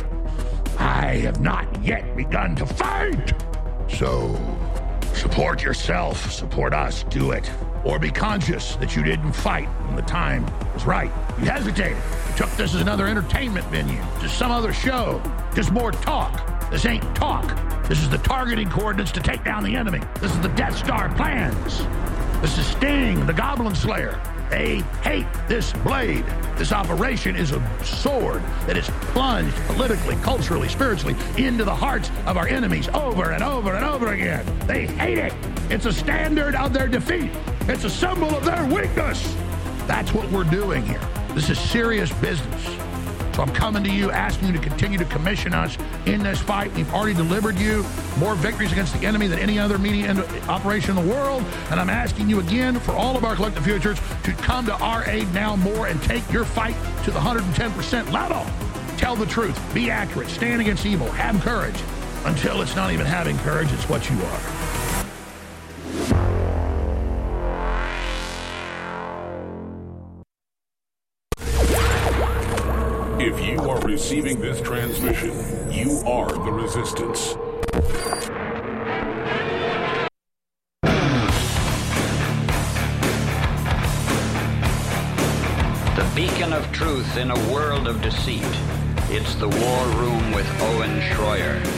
I have not yet begun to fight. So, support yourself. Support us. Do it. Or be conscious that you didn't fight when the time was right. You hesitated. You took this as another entertainment venue, just some other show, just more talk. This ain't talk. This is the targeting coordinates to take down the enemy. This is the Death Star plans. This is Sting, the Goblin Slayer. They hate this blade. This operation is a sword that is plunged politically, culturally, spiritually into the hearts of our enemies over and over and over again. They hate it. It's a standard of their defeat. It's a symbol of their weakness. That's what we're doing here. This is serious business. So I'm coming to you, asking you to continue to commission us in this fight. We've already delivered you more victories against the enemy than any other media operation in the world. And I'm asking you again, for all of our collective futures, to come to our aid now more and take your fight to the one hundred ten percent level. Tell the truth. Be accurate. Stand against evil. Have courage. Until it's not even having courage, it's what you are. If you are receiving this transmission, you are the resistance. The beacon of truth in a world of deceit. It's the War Room with Owen Schroyer.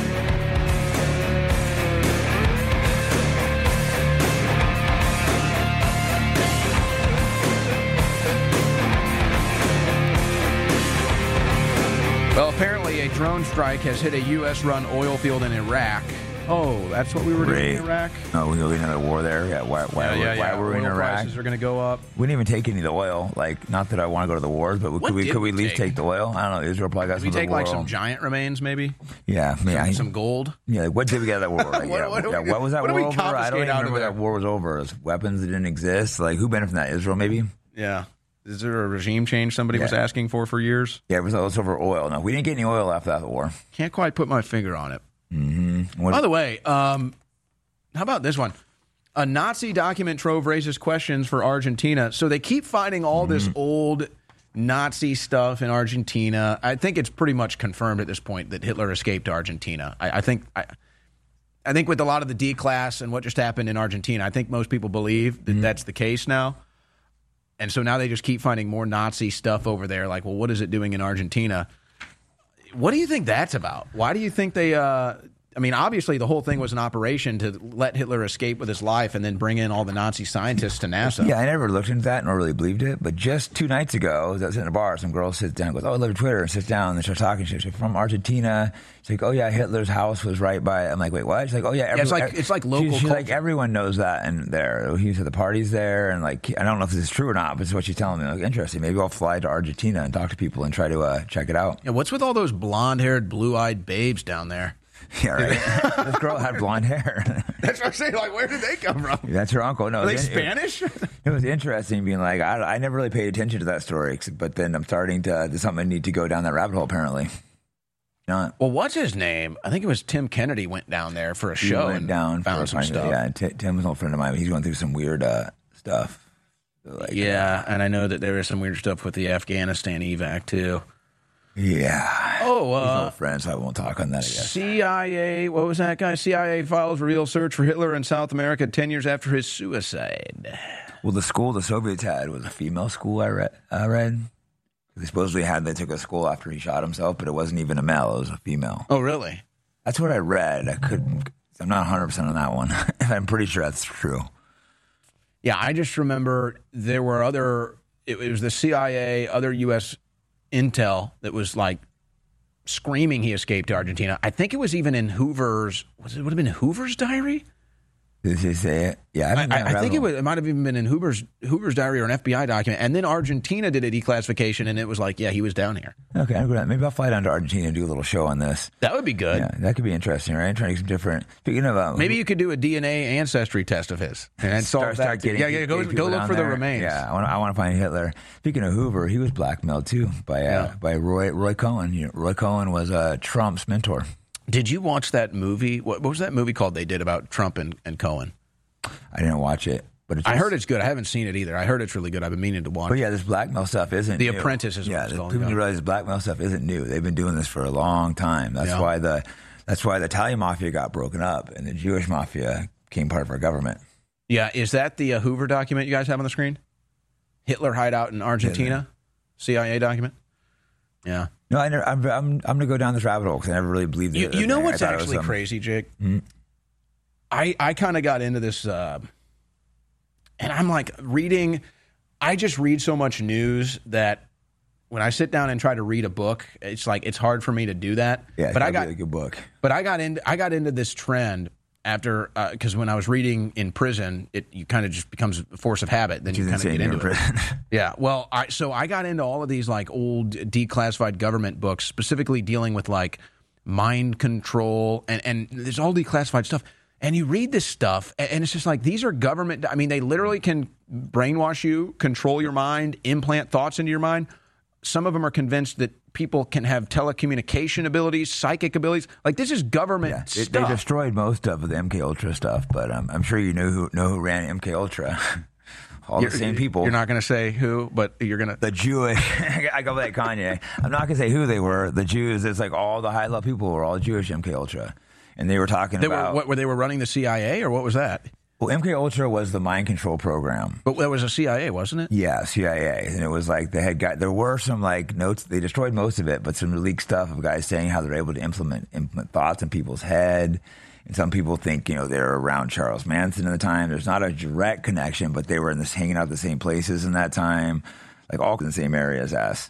Well, apparently a drone strike has hit a U S-run oil field in Iraq. Oh, that's what we were doing in Iraq? Oh, we're going to another war there? Yeah, why, why, yeah, yeah, why yeah. were we oil in Iraq? prices are going to go up. We didn't even take any of the oil. Like, not that I want to go to the wars, but What could we did could we we at least take? take the oil? I don't know. Israel probably got Did some we of the take like oil. some giant remains, maybe? Yeah, I mean, Some, I, some gold? Yeah, like, what did we get out of that war? Like, What- yeah, what do yeah, we- what was that what do war we over? I don't confiscate even out remember of what there? that war was over. It was weapons that didn't exist. Like, who benefited from that? Israel, maybe? Yeah. is there a regime change somebody Yeah. was asking for for years? Yeah, it was, it was over oil. No, we didn't get any oil after that war. Can't quite put my finger on it. Mm-hmm. What, By the way, um, how about this one? A Nazi document trove raises questions for Argentina. So they keep finding all Mm-hmm. this old Nazi stuff in Argentina. I think it's pretty much confirmed at this point that Hitler escaped to Argentina. I, I think I, I think with a lot of the D-class and what just happened in Argentina, I think most people believe that Mm-hmm. that's the case now. And so now they just keep finding more Nazi stuff over there. Like, well, what is it doing in Argentina? What do you think that's about? Why do you think they... Uh, I mean, obviously, the whole thing was an operation to let Hitler escape with his life and then bring in all the Nazi scientists to NASA. Yeah, I never looked into that nor really believed it. But just two nights ago, I was in a bar. Some girl sits down and goes, "Oh, I love your Twitter," and sits down and they start talking. She's like, "From Argentina." She's like, "Oh, yeah, Hitler's house was right by." I'm like, "Wait, what?" She's like, "Oh, yeah." Yeah, it's like- it's like local She's, she's like, culture. everyone knows that. And there, he was at the parties there. And like, I don't know if this is true or not, but it's what she's telling me. Like, interesting. Maybe I'll fly to Argentina and talk to people and try to uh, check it out. Yeah, what's with all those blonde-haired, blue-eyed babes down there? Yeah, right. This girl had blonde hair. That's what I'm saying. Like, where did they come from? That's her uncle. No, Are they it- Spanish? It, it was interesting being like, I, I never really paid attention to that story, but then I'm starting to, there's something I need to go down that rabbit hole, apparently. Not. Well, what's his name? I think it was Tim Kennedy went down there for a He show went and down found for some a- stuff. Yeah, T- Tim was an old friend of mine. He's going through some weird uh, stuff. So, like, Yeah, and I know that there is some weird stuff with the Afghanistan evac, too. Yeah. Oh, He's uh, old friends, so I won't talk on that, I guess. C I A, what was that guy? C I A files reveal search for Hitler in South America ten years after his suicide. Well, the school the Soviets had was a female school, I read. I read. They supposedly had, they took a school after he shot himself, but it wasn't even a male, it was a female. Oh, really? That's what I read. I couldn't, I'm not one hundred percent on that one. I'm pretty sure that's true. Yeah, I just remember there were other, it, it was the C I A, other U S intel that was like screaming he escaped to Argentina. I think it was even in Hoover's, was it would have been Hoover's diary? Did they say it? Yeah, I, I, haven't I, done I that think it, one. was, it might have even been in Hoover's Hoover's diary or an F B I document. And then Argentina did a declassification, and it was like, yeah, he was down here. Okay, I'm gonna, maybe I'll fly down to Argentina and do a little show on this. That would be good. Yeah, that could be interesting, right? Trying to get some different. Speaking of, uh, Maybe you could do a D N A ancestry test of his and solve start, start that. getting yeah, yeah. Go, getting go people look down for the there. remains. Yeah, I want, I want to find Hitler. Speaking of Hoover, he was blackmailed too by uh, Yeah. by Roy Roy Cohen. You know, Roy Cohen was uh, Trump's mentor. Did you watch that movie? What, what was that movie called they did about Trump and, and Cohen? I didn't watch it, but it's I just- heard it's good. I haven't seen it either. I heard it's really good. I've been meaning to watch But it. yeah, this blackmail stuff isn't The new. Apprentice is what yeah. it's the- called, People yeah. need to realize this blackmail stuff isn't new. They've been doing this for a long time. That's Yeah. why the that's why the Italian mafia got broken up and the Jewish mafia became part of our government. Yeah, is that the uh, Hoover document you guys have on the screen? Hitler hideout in Argentina? C I A document? Yeah. No, I never, I'm, I'm I'm gonna go down this rabbit hole because I never really believed it. You, you know I what's thought it was, actually um, crazy, Jake? Hmm? I, I kind of got into this, uh, and I'm like reading, I just read so much news that when I sit down and try to read a book, it's like it's hard for me to do that. Yeah, but I that'd got be a good book. But I got into I got into this trend after because when I was reading in prison, it you kind of just becomes a force of habit. Then you Which is kind of insane, get you're into in it. prison. Yeah. Well, I so I got into all of these like old declassified government books, specifically dealing with like mind control and and there's all declassified stuff. And you read this stuff, a- and it's just like these are government. I mean, they literally can brainwash you, control your mind, implant thoughts into your mind. Some of them are convinced that people can have telecommunication abilities, psychic abilities. Like this is government Yeah, they, stuff. they destroyed most of the M K Ultra stuff, but um, I'm sure you know who know who ran M K Ultra. All You're- the same people. You're not going to say who, but you're going to. The Jewish, I go like Kanye. I'm not gonna say who they were. The Jews. It's like all the high level people were all Jewish M K Ultra, and they were talking They were about. what? Were they were running the C I A or what was that? Well, M K Ultra was the mind control program. But that was a C I A, wasn't it? Yeah, C I A, and it was like they had got. There were some like notes. They destroyed most of it, but some leaked stuff of guys saying how they're able to implement implement thoughts in people's head. And some people think, you know, they're around Charles Manson at the time. There's not a direct connection, but they were in this hanging out the same places in that time, like all in the same area as us.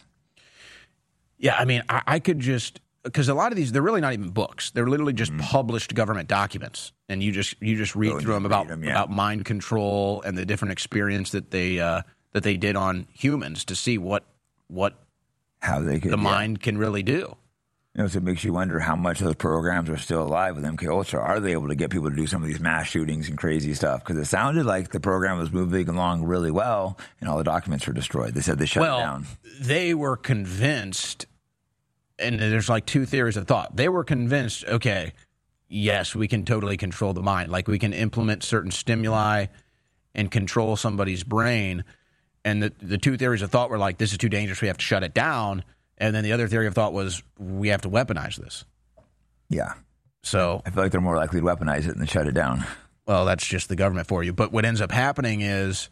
Yeah, I mean, I, I could just because a lot of these they're really not even books; they're literally just published government documents, and you just you just read Mm-hmm. Go and through just them about read 'em, yeah. about mind control and the different experience that they uh, that they did on humans to see what what How they could the yeah. mind can really do. You know, so it makes you wonder how much of those programs are still alive with M K Ultra. Are they able to get people to do some of these mass shootings and crazy stuff? Because it sounded like the program was moving along really well, and all the documents were destroyed. They said they shut well, it down. They were convinced, and there's like two theories of thought. They were convinced, okay, yes, we can totally control the mind. Like we can implement certain stimuli and control somebody's brain. And the, the two theories of thought were like, this is too dangerous, we have to shut it down. And then the other theory of thought was, we have to weaponize this. Yeah. So I feel like they're more likely to weaponize it than shut it down. Well, that's just the government for you. But what ends up happening is,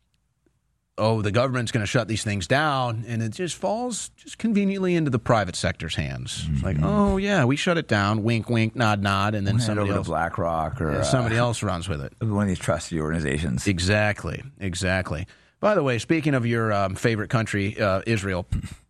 oh, the government's going to shut these things down, and it just falls just conveniently into the private sector's hands. Mm-hmm. It's like, oh, yeah, we shut it down, wink, wink, nod, nod, and then we'll somebody hand over else, to BlackRock or yeah, somebody uh, else runs with it. One of these trusty organizations. Exactly, exactly. By the way, speaking of your um, favorite country, uh, Israel,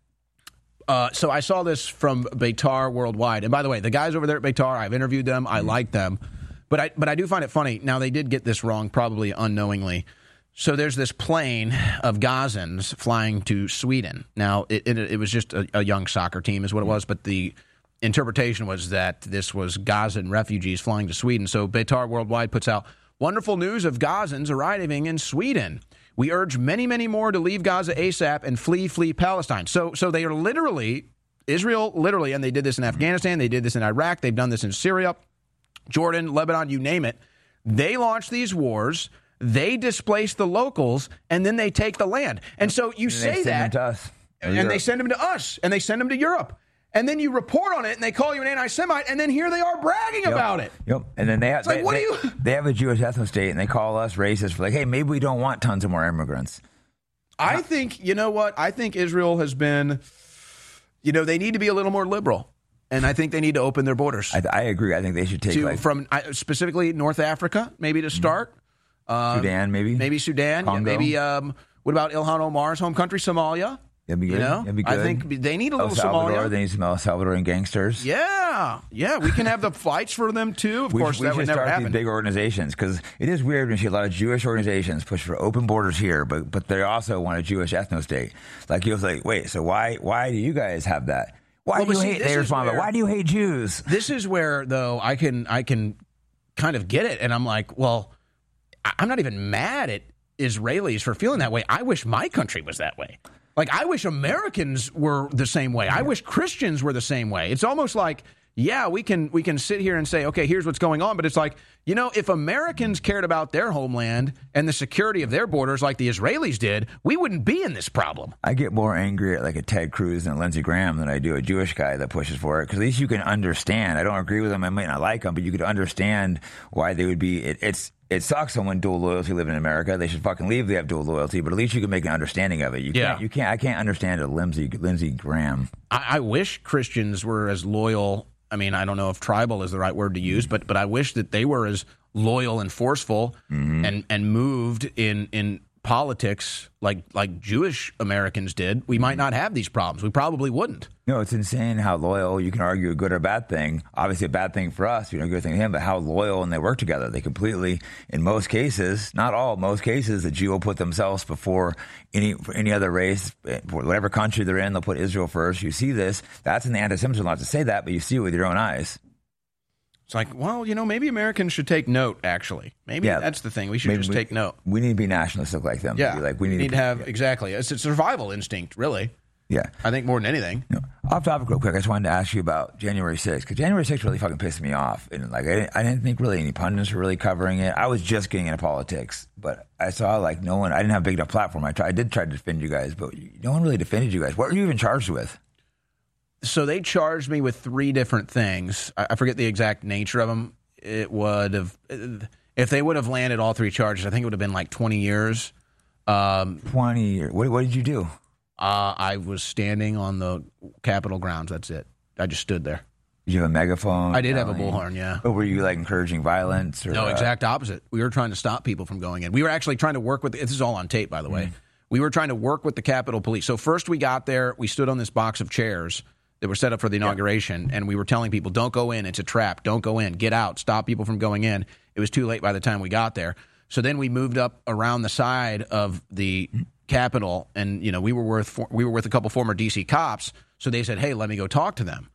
uh, so I saw this from Beitar Worldwide. And by the way, the guys over there at Beitar, I've interviewed them. I mm-hmm. like them. But I, but I do find it funny. Now, they did get this wrong, probably unknowingly. So there's this plane of Gazans flying to Sweden. Now, it, it, it was just a, a young soccer team is what it was, but the interpretation was that this was Gazan refugees flying to Sweden. So Beitar Worldwide puts out, wonderful news of Gazans arriving in Sweden. We urge many, many more to leave Gaza ASAP and flee, flee Palestine. So, so they are literally, Israel literally, and they did this in Afghanistan, they did this in Iraq, they've done this in Syria, Jordan, Lebanon, you name it. They launched these wars. They displace the locals, and then they take the land. And so you and say they send that, them to us, and Europe. they send them to us, and they send them to Europe. And then you report on it, and they call you an anti-Semite, and then here they are bragging yep. about it. Yep. And then they have, like, they, what they, do you... they have a Jewish ethno-state, and they call us racist for like, hey, maybe we don't want tons of more immigrants. I think, you know what? I think Israel has been, you know, they need to be a little more liberal. And I think they need to open their borders. I, I agree. I think they should take to, like... From specifically North Africa, maybe to start. Mm-hmm. Sudan, maybe? Maybe Sudan. Yeah, maybe, um, what about Ilhan Omar's home country, Somalia? That'd be good. You know? That'd be good. I think they need a little El Salvador, Somalia. They need some El Salvadorian gangsters. Yeah. Yeah, we can have the fights for them, too. Of we course, should, that we would should never start happen. These big organizations, because it is weird when you see a lot of Jewish organizations push for open borders here, but but they also want a Jewish ethno-state. Like, you'll like, wait, so why why do you guys have that? Why well, do you see, hate? They respond, where, why do you hate Jews? This is where, though, I can I can kind of get it, and I'm like, well, I'm not even mad at Israelis for feeling that way. I wish my country was that way. Like, I wish Americans were the same way. I wish Christians were the same way. It's almost like, yeah, we can we can sit here and say, okay, here's what's going on. But it's like, you know, if Americans cared about their homeland and the security of their borders like the Israelis did, we wouldn't be in this problem. I get more angry at like a Ted Cruz and a Lindsey Graham than I do a Jewish guy that pushes for it. Because at least you can understand. I don't agree with them. I might not like them, but you could understand why they would be. It, it's It sucks someone dual loyalty living in America. They should fucking leave. They have dual loyalty, but at least you can make an understanding of it. You yeah. can't. You can't. I can't understand a Lindsey Lindsey Graham. I, I wish Christians were as loyal. I mean, I don't know if tribal is the right word to use, but but I wish that they were as loyal and forceful mm-hmm. and and moved in in politics like like Jewish Americans did. We might not have these problems. We probably wouldn't. No, it's insane how loyal. You can argue a good or bad thing. Obviously, a bad thing for us, you know, a good thing to him. But how loyal and they work together. They completely, in most cases, not all, most cases, the Jew will put themselves before any any other race, whatever country they're in. They'll put Israel first. You see this. That's in the anti-Semitism. Not to say that, but you see it with your own eyes. It's like, well, you know, maybe Americans should take note, actually. Maybe yeah, that's the thing. We should just we, take note. We need to be nationalistic like them. Yeah. Like we need, we need to, to, have, yeah. exactly. It's a survival instinct, really. Yeah. I think more than anything. No. Off topic real quick, I just wanted to ask you about January sixth, because January sixth really fucking pissed me off. And like, I didn't, I didn't think really any pundits were really covering it. I was just getting into politics, but I saw like no one, I didn't have a big enough platform. I, tried, I did try to defend you guys, but no one really defended you guys. What were you even charged with? So they charged me with three different things. I, I forget the exact nature of them. It would have, if they would have landed all three charges, I think it would have been like twenty years. Um, twenty years. What, what did you do? Uh, I was standing on the Capitol grounds. That's it. I just stood there. Did you have a megaphone? I did have a bullhorn, yeah. But were you like encouraging violence? Or, no, uh, exact opposite. We were trying to stop people from going in. We were actually trying to work with, this is all on tape, by the way. Mm. We were trying to work with the Capitol Police. So first we got there, we stood on this box of chairs that were set up for the inauguration, yeah. and we were telling people, don't go in, it's a trap, don't go in, get out, stop people from going in. It was too late by the time we got there. So then we moved up around the side of the Capitol, and you know we were with we were with a couple former D C cops, so they said, hey, let me go talk to them.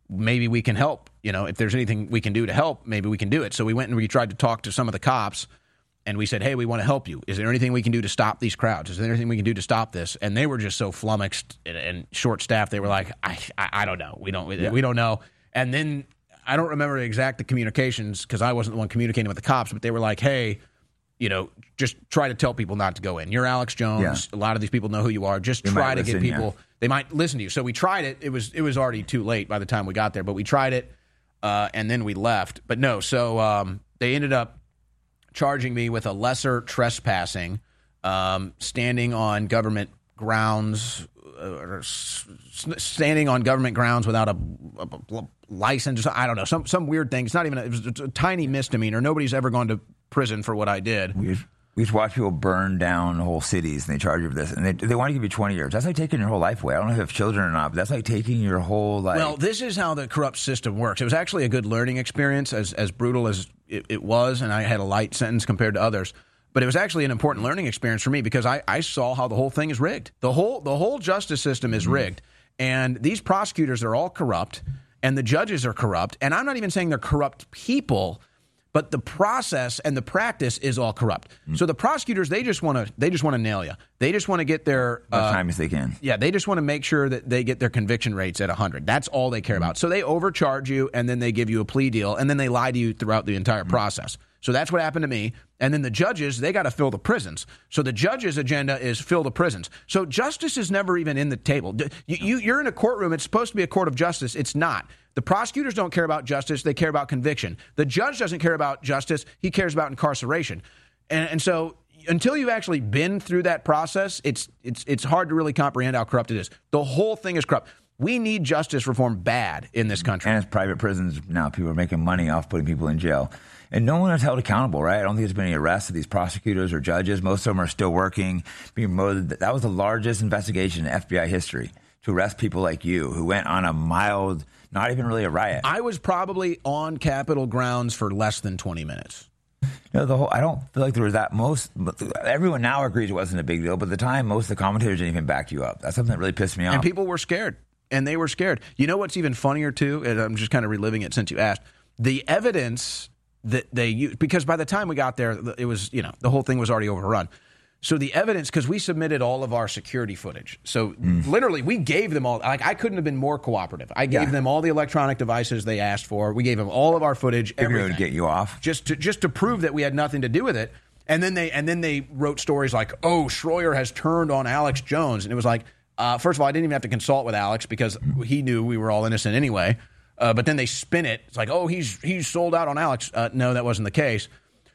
maybe we can help. You know, if there's anything we can do to help, maybe we can do it. So we went and we tried to talk to some of the cops, and we said, hey, we want to help you. Is there anything we can do to stop these crowds? Is there anything we can do to stop this? And they were just so flummoxed and, and short-staffed. They were like, I, I, I don't know. We don't. We, yeah. we don't know. And then I don't remember the exact the communications because I wasn't the one communicating with the cops, but they were like, hey, you know, just try to tell people not to go in. You're Alex Jones. Yeah. A lot of these people know who you are. Just they try to listen, get people. Yeah. They might listen to you. So we tried it. It was it was already too late by the time we got there, but we tried it, uh, and then we left. But no, so um, they ended up charging me with a lesser trespassing, um, standing on government grounds, uh, or s- standing on government grounds without a, a, a license. I don't know, some some weird thing. It's not even. A, it was a tiny misdemeanor. Nobody's ever gone to prison for what I did. We just, we just watch people burn down whole cities, and they charge you for this, and they they want to give you twenty years. That's like taking your whole life away. I don't know if you have children or not, but that's like taking your whole life. Well, this is how the corrupt system works. It was actually a good learning experience, as as brutal as it, it was, and I had a light sentence compared to others. But it was actually an important learning experience for me because I, I saw how the whole thing is rigged. The whole the whole justice system is rigged, and these prosecutors are all corrupt, and the judges are corrupt. And I'm not even saying they're corrupt people, but the process and the practice is all corrupt. Mm. So the prosecutors, they just want to they just want to nail you. They just want to get their as much uh, time as they can. Yeah, they just want to make sure that they get their conviction rates at one hundred. That's all they care mm. about. So they overcharge you, and then they give you a plea deal, and then they lie to you throughout the entire mm. process. So that's what happened to me. And then the judges, they got to fill the prisons. So the judge's agenda is fill the prisons. So justice is never even in the table. You, you, you're in a courtroom. It's supposed to be a court of justice. It's not. The prosecutors don't care about justice. They care about conviction. The judge doesn't care about justice. He cares about incarceration. And, and so until you've actually been through that process, it's it's it's hard to really comprehend how corrupt it is. The whole thing is corrupt. We need justice reform bad in this country. And it's private prisons now. People are making money off putting people in jail. And no one is held accountable, right? I don't think there's been any arrests of these prosecutors or judges. Most of them are still working, being promoted. That was the largest investigation in F B I history, to arrest people like you who went on a mild, not even really a riot. I was probably on Capitol grounds for less than twenty minutes. No, the whole. I don't feel like there was that most. Everyone now agrees it wasn't a big deal, but at the time, most of the commentators didn't even back you up. That's something that really pissed me off. And people were scared, and they were scared. You know what's even funnier too? And I'm just kind of reliving it since you asked. The evidence that they used, because by the time we got there, it was, you know, the whole thing was already overrun. So the evidence, because we submitted all of our security footage. So mm. literally, we gave them all. Like, I couldn't have been more cooperative. I gave yeah. them all the electronic devices they asked for. We gave them all of our footage. Everything to get you off, just to just to prove that we had nothing to do with it. And then they and then they wrote stories like, "Oh, Schroyer has turned on Alex Jones," and it was like, uh, first of all, I didn't even have to consult with Alex because he knew we were all innocent anyway. Uh, but then they spin it. It's like, oh, he's he's sold out on Alex. Uh, no, that wasn't the case.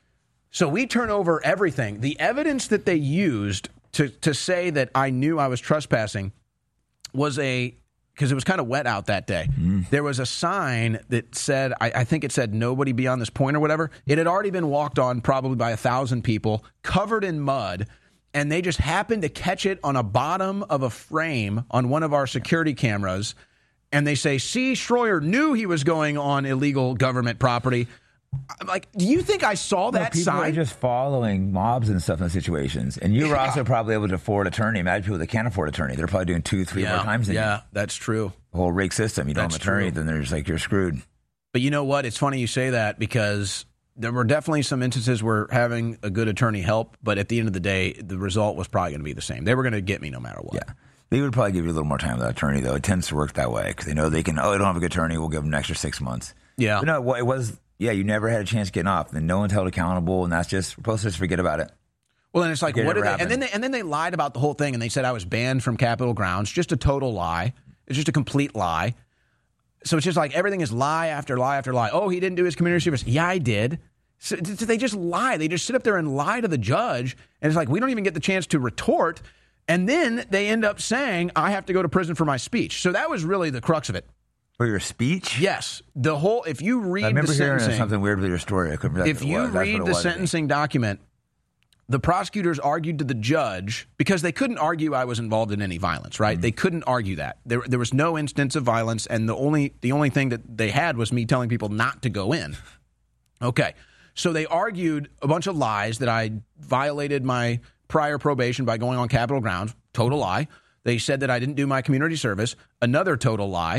So we turn over everything. The evidence that they used to to say that I knew I was trespassing was a, because it was kind of wet out that day. Mm. There was a sign that said, I, I think it said, nobody beyond this point or whatever. It had already been walked on probably by a thousand people, covered in mud. And they just happened to catch it on a bottom of a frame on one of our security cameras. And they say, see, Schroyer knew he was going on illegal government property. I'm like, do you think I saw that no, people sign? People are just following mobs and stuff in situations. And you were also probably able to afford attorney. Imagine people that can't afford attorney. They're probably doing two, three yeah, more times than Yeah, you. that's true. The whole rig system. You don't that's have an attorney, true. then they're just like, you're screwed. But you know what? It's funny you say that because there were definitely some instances where having a good attorney helped. But at the end of the day, the result was probably going to be the same. They were going to get me no matter what. Yeah. They would probably give you a little more time with that attorney, though. It tends to work that way because they know they can, oh, they don't have a good attorney. We'll give them an extra six months. Yeah. But no, it was, yeah, you never had a chance getting off. And no one's held accountable. And that's just, we're supposed to just forget about it. Well, then it's like, Forget what it did they, happened. and then they, and then they lied about the whole thing. And they said I was banned from Capitol grounds. Just a total lie. It's just a complete lie. So it's just like everything is lie after lie after lie. Oh, he didn't do his community service. Yeah, I did. So they just lie. They just sit up there and lie to the judge. And it's like, we don't even get the chance to retort. And then they end up saying, I have to go to prison for my speech. So that was really the crux of it. For your speech? Yes. The whole, if you read I remember the hearing sentencing, something weird with your story. I couldn't remember if you read the sentencing document, the prosecutors argued to the judge, because they couldn't argue I was involved in any violence, right? Mm-hmm. They couldn't argue that. There, there was no instance of violence, and the only the only thing that they had was me telling people not to go in. Okay. So they argued a bunch of lies that I violated my prior probation by going on Capitol grounds. Total lie. They said that I didn't do my community service. Another total lie.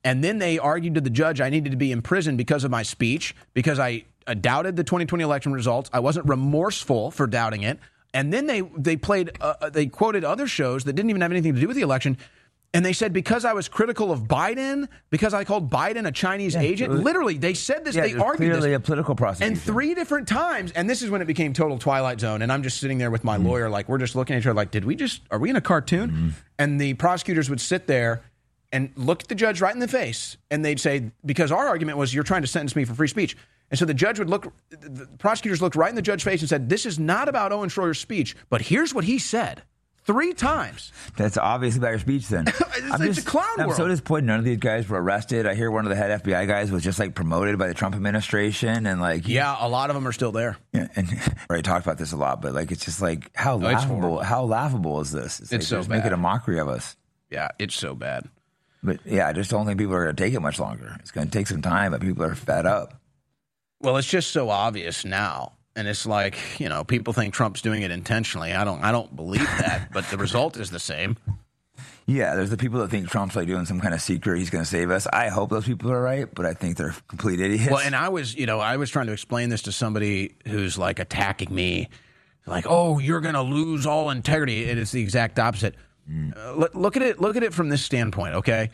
And then they argued to the judge I needed to be imprisoned because of my speech, because I uh, doubted the twenty twenty election results. I wasn't remorseful for doubting it. And then they they played uh, they quoted other shows that didn't even have anything to do with the election. And they said because I was critical of Biden, because I called Biden a Chinese yeah, agent. Was, literally, they said this. Yeah, they it was argued clearly this. a political prosecution. And three different times. And this is when it became total Twilight Zone. And I'm just sitting there with my mm. lawyer, like we're just looking at each other, like, did we just are we in a cartoon? Mm. And the prosecutors would sit there and look at the judge right in the face, and they'd say, because our argument was you're trying to sentence me for free speech. And so the judge would look, the prosecutors looked right in the judge's face and said, this is not about Owen Schroyer's speech, but here's what he said. Three times. That's obviously about your speech then. it's I'm it's just, a clown I'm world. so disappointed none of these guys were arrested. I hear one of the head F B I guys was just like promoted by the Trump administration and like... Yeah, a lot of them are still there. Yeah, and I already talked about this a lot, but like it's just like, how oh, laughable How laughable is this? It's, it's like, so just bad. making a mockery of us. Yeah, it's so bad. But yeah, I just don't think people are going to take it much longer. It's going to take some time, but people are fed up. Well, it's just so obvious now. And it's like, you know, people think Trump's doing it intentionally. I don't I don't believe that, but the result is the same. Yeah, there's the people that think Trump's like doing some kind of secret, he's going to save us. I hope those people are right, but I think they're complete idiots. Well, and I was, you know, I was trying to explain this to somebody who's like attacking me. Like, oh, you're going to lose all integrity. And it's the exact opposite. Mm. Uh, look, look at it. Look at it from this standpoint. Okay,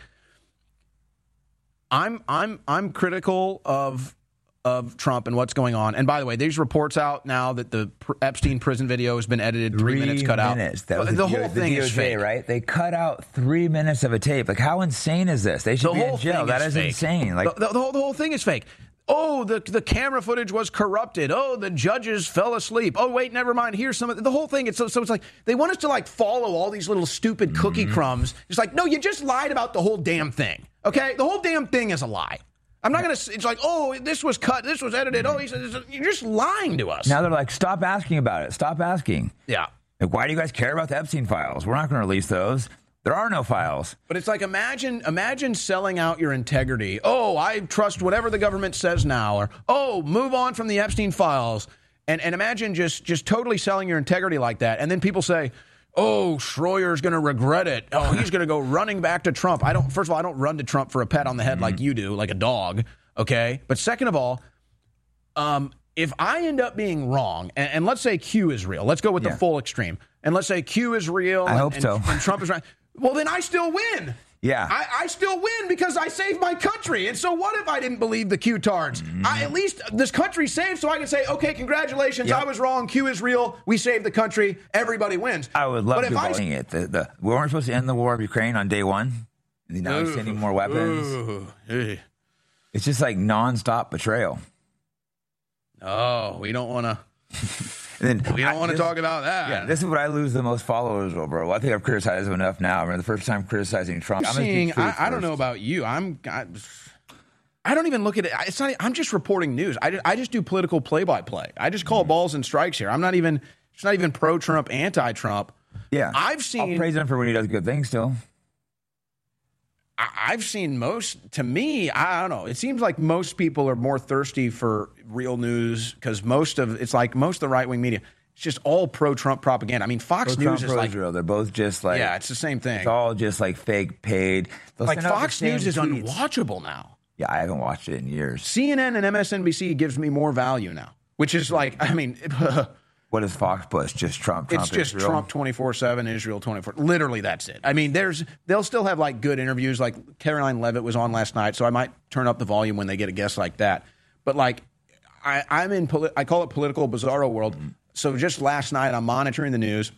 I'm I'm I'm critical of of Trump and what's going on. And by the way, there's reports out now that the Epstein prison video has been edited, three, three minutes cut minutes. out. That was the, the whole the thing D O J, is fake, right? They cut out three minutes of a tape. Like, how insane is this? They should the be whole in jail. That is fake. insane. Like the, the, the, whole, the whole thing is fake. Oh, the the camera footage was corrupted. Oh, the judges fell asleep. Oh, wait, never mind. Here's some of the, the whole thing. It's so, so it's like they want us to like follow all these little stupid cookie mm-hmm. crumbs. It's like, no, you just lied about the whole damn thing. Okay, the whole damn thing is a lie. I'm not going to, it's like, oh, this was cut, this was edited. Oh, he said, you're just lying to us. Now they're like, stop asking about it. Stop asking. Yeah. Like, why do you guys care about the Epstein files? We're not going to release those. There are no files. But it's like, imagine, imagine selling out your integrity. Oh, I trust whatever the government says now. Or, oh, move on from the Epstein files. And, and imagine just, just totally selling your integrity like that. And then people say, oh, Schroyer's going to regret it. Oh, he's going to go running back to Trump. I don't. First of all, I don't run to Trump for a pat on the head mm-hmm. like you do, like a dog. Okay. But second of all, um, if I end up being wrong, and, and let's say Q is real, let's go with yeah. the full extreme, and let's say Q is real, I and, hope and, so. and Trump is right. Well, then I still win. Yeah. I, I still win because I saved my country. And so what if I didn't believe the Q-tards? Mm-hmm. I, at least this country's saved, so I can say, okay, congratulations, yep. I was wrong, Q is real, we saved the country, everybody wins. I would love to I, it. The, the, we weren't supposed to end the war of Ukraine on day one, and now he's sending more weapons. Ooh. It's just like nonstop betrayal. Oh, we don't want to... Then we don't want to talk about that. Yeah, this is what I lose the most followers over. Well, I think I've criticized him enough now. I remember the first time criticizing Trump. I'm seeing, I, I don't know about you. I'm. I, I don't even look at it. It's not. I'm just reporting news. I just, I just do political play-by-play. I just call mm-hmm. balls and strikes here. I'm not even. It's not even pro-Trump, anti-Trump. Yeah, I've seen. I'll praise him for when he does good things. Still, I, I've seen most. To me, I don't know. It seems like most people are more thirsty for real news because most of it's like most of the right-wing media. It's just all pro-Trump propaganda. I mean, Fox pro-Trump, News is like Israel. They're both just like yeah, it's the same thing. It's all just like fake paid. They'll like Fox News is tweets. unwatchable now. Yeah, I haven't watched it in years. C N N and M S N B C gives me more value now, which is like, I mean, what is Fox Plus? Just Trump. Trump it's just Israel? Trump twenty-four seven, Israel twenty-four. Literally, that's it. I mean, there's they'll still have like good interviews. Like Caroline Levitt was on last night, so I might turn up the volume when they get a guest like that. But like, I, I'm in. Poli- I call it political bizarro world. Mm-hmm. So just last night, I'm monitoring the news.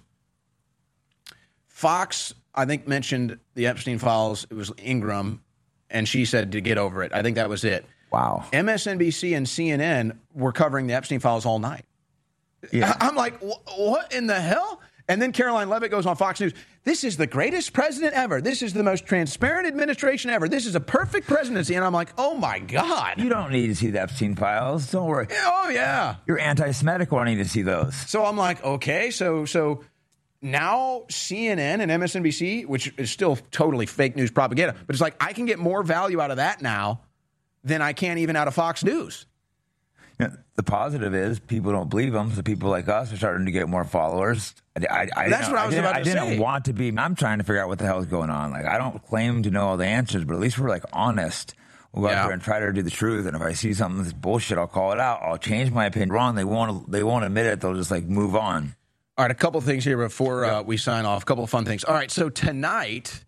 Fox, I think, mentioned the Epstein files. It was Ingram, and she said to get over it. I think that was it. Wow. M S N B C and C N N were covering the Epstein files all night. Yeah. I'm like, what in the hell? And then Caroline Levitt goes on Fox News. This is the greatest president ever. This is the most transparent administration ever. This is a perfect presidency. And I'm like, oh, my God. You don't need to see the Epstein files. Don't worry. Oh, yeah. You're anti-Semitic wanting to see those. So I'm like, okay, so so now C N N and M S N B C, which is still totally fake news propaganda, but it's like I can get more value out of that now than I can even out of Fox News. You know, the positive is people don't believe him, so people like us are starting to get more followers. I, I, I That's what I was I about to I didn't say. want to be. I'm trying to figure out what the hell is going on. Like, I don't claim to know all the answers, but at least we're like honest. We'll go Yeah. out there and try to do the truth. And if I see something that's bullshit, I'll call it out. I'll change my opinion. Wrong. They won't. They won't admit it. They'll just like move on. All right, a couple of things here before uh, we sign off. A couple of fun things. All right, so tonight,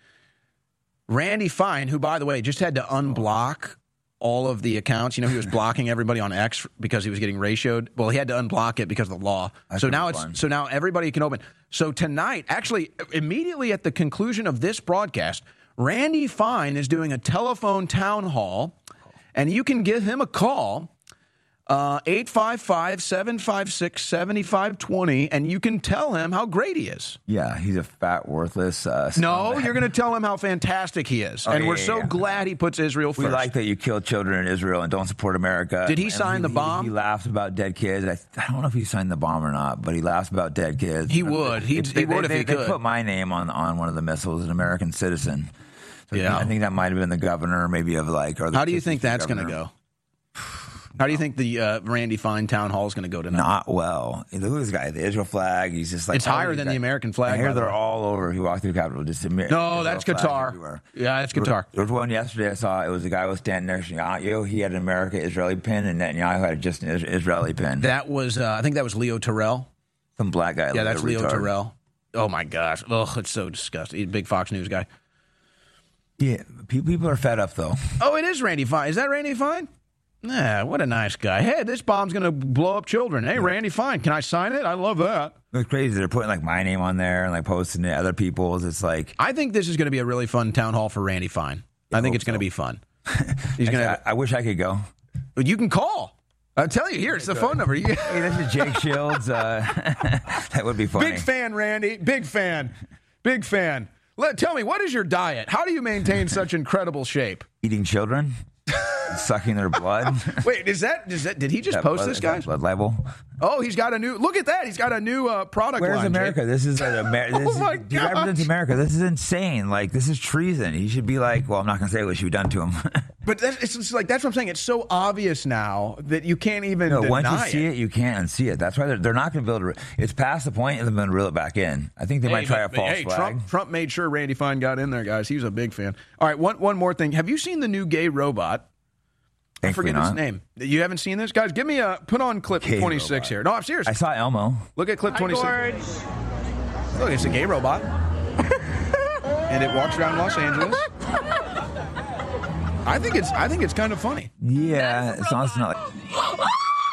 Randy Fine, who, by the way, just had to unblock all of the accounts. You know, he was blocking everybody on X because he was getting ratioed. Well, he had to unblock it because of the law. That's so pretty now it's fun. so now everybody can open. So tonight, actually, immediately at the conclusion of this broadcast, Randy Fine is doing a telephone town hall, and you can give him a call. Uh, eight five five, seven five six, seven five two zero, and you can tell him how great he is. Yeah, he's a fat, worthless. Uh, No, scumbag. you're going to tell him how fantastic he is. Oh, and yeah, we're yeah, so yeah. glad he puts Israel first. We like that you kill children in Israel and don't support America. Did he And sign the bomb? He, he laughs about dead kids. I, I don't know if he signed the bomb or not, but he laughs about dead kids. He would. He'd- They- he would they, if they, he they could. put my name on on one of the missiles, an American citizen. So Yeah. I think that might have been the governor, maybe of like. Or the How do you think assistant that's going to governor. go? How do you think the uh, Randy Fine town hall is going to go tonight? Not well. Look at this guy, the Israel flag. He's just like It's all higher these than guys- the American flag, I by hear the they're way. all over. He walked through the Capitol. Just Amer- No, Israel that's flags Qatar. everywhere. Yeah, that's Qatar. There was one yesterday I saw. It was a guy who was standing next to Netanyahu. He had an America Israeli pin, and Netanyahu had just an Is- Israeli pin. That was, uh, I think that was Leo Terrell. Some black guy. Yeah, like that's a Leo retard. Terrell. Oh, my gosh. Ugh, it's so disgusting. He's a big Fox News guy. Yeah, pe- people are fed up though. Oh, it is Randy Fine. Is that Randy Fine? Nah, what a nice guy. Hey, this bomb's going to blow up children. Hey, Randy Fine, can I sign it? I love that. It's crazy. They're putting like my name on there and like posting it other people's. It's like I think this is going to be a really fun town hall for Randy Fine. I think hope it's going to so. be fun. He's going I, to. I wish I could go. You can call. I'll tell you here. It's the phone number. You- Hey, this is Jake Shields. Uh, that would be funny. Big fan, Randy. Big fan. Big fan. Let tell me, what is your diet? How do you maintain such incredible shape? Eating children, sucking their blood. Wait, is that is that? Did he just That post blood- this, is guys? that blood libel. Oh, he's got a new. Look at that. He's got a new uh, product Where's line. America? Jake. This is an Amer- Oh this my is, he represents gosh. America. This is insane. Like this is treason. He should be like, well, I'm not going to say what you've done to him. But that's, it's just like that's what I'm saying. It's so obvious now that you can't even No, deny once you it. see it, you can't unsee it. That's why they're, they're not going to be able to. Re- it's past the point of them going to reel it back in. I think they might Hey, try a but- false hey, flag. Trump, Trump made sure Randy Fine got in there, guys. He was a big fan. All right, one one more thing. Have you seen the new gay robot? I Thankfully forget his not. name. You haven't seen this, guys? Give me a put on clip Gay twenty-six robot. here. No, I'm serious. I saw Elmo. Look at clip twenty-six. Look, it's a gay robot, and it walks around Los Angeles. I think it's I think it's kind of funny. Yeah, it's not, it's not like.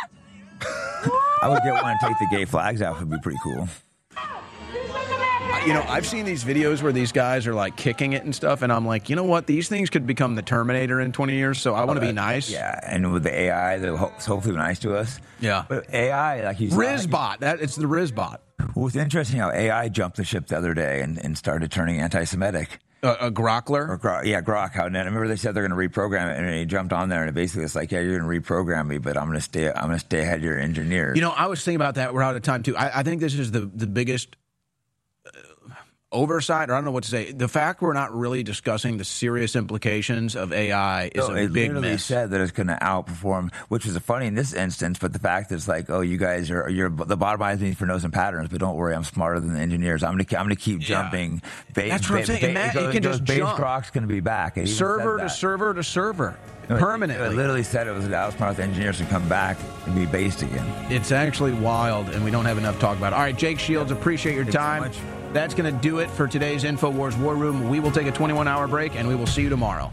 I would get one to take the gay flags off. Would be pretty cool. You know, I've seen these videos where these guys are like kicking it and stuff, and I'm like, you know what? These things could become the Terminator in twenty years. So I want to be nice. Yeah, and with the A I, they'll ho- hopefully be nice to us. Yeah. But A I, like you said, Rizbot. That it's the Rizbot. Well, it's interesting how A I jumped the ship the other day and, and started turning anti-Semitic. Uh, a Grockler. Or Gro- yeah, Grok. How I remember they said they're going to reprogram it, and he jumped on there, and it basically it's like, yeah, you're going to reprogram me, but I'm going to stay. I'm going to stay ahead of your engineers. You know, I was thinking about that. We're out of time too. I, I think this is the the biggest uh, oversight, or I don't know what to say. The fact we're not really discussing the serious implications of A I is No, a it big literally miss. said that it's going to outperform, which is funny in this instance. But the fact is, like, oh, you guys are you're the bottom line is me for knows and patterns, but don't worry, I'm smarter than the engineers. I'm going to I'm going to keep jumping. Ba- That's what I'm ba- saying. ba- Ima- it goes, it can it goes just base jump. Grok's going to be back. It even server said to that. server to server, No, it- permanently. It literally said it was outsmart the engineers to come back and be based again. It's actually wild, and we don't have enough to talk about. All right, Jake Shields, appreciate your Thanks so time. much. That's going to do it for today's InfoWars War Room. We will take a twenty-one hour break, and we will see you tomorrow.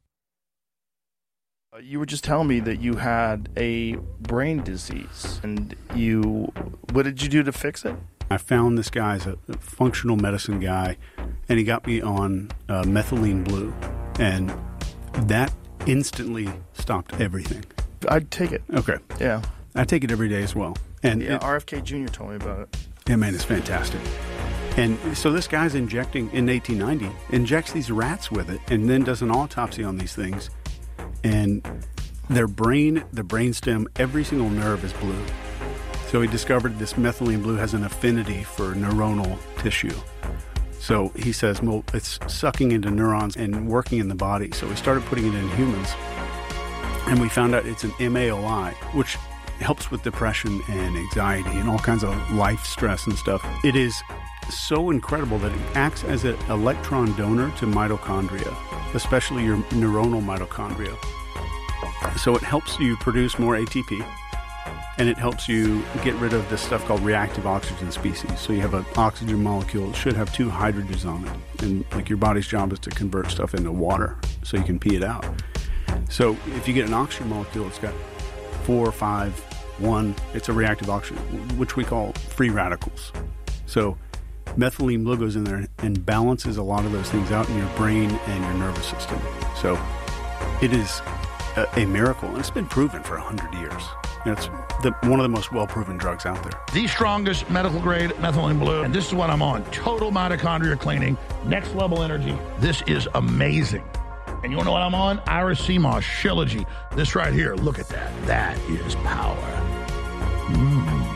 Uh, You were just telling me that you had a brain disease, and you, what did you do to fix it? I found this guy's a functional medicine guy, and he got me on uh, methylene blue, and that instantly stopped everything. I'd take it. Okay, Yeah. I take it every day as well, and Yeah, it, R F K Junior told me about it. yeah, man, it's fantastic. And so this guy's injecting in eighteen ninety, injects these rats with it, and then does an autopsy on these things, and their brain, the brainstem, every single nerve is blue. So he discovered this methylene blue has an affinity for neuronal tissue. So he says, well, it's sucking into neurons and working in the body. So he started putting it in humans. And we found out it's an M A O I, which helps with depression and anxiety and all kinds of life stress and stuff. It is so incredible that it acts as an electron donor to mitochondria, especially your neuronal mitochondria. So it helps you produce more A T P, and it helps you get rid of this stuff called reactive oxygen species. So you have an oxygen molecule, it should have two hydrogens on it. And like your body's job is to convert stuff into water so you can pee it out. So if you get an oxygen molecule, it's got four, five, one, it's a reactive oxygen, which we call free radicals. So methylene blue goes in there and balances a lot of those things out in your brain and your nervous system. So it is a, a miracle, and it's been proven for one hundred years. It's the, one of the most well-proven drugs out there. The strongest medical grade methylene blue, and this is what I'm on. Total mitochondria cleaning, next level energy. This is amazing. And you want to know what I'm on? Iris C M O S, Shilajit. This right here, look at that. That is power. Mm.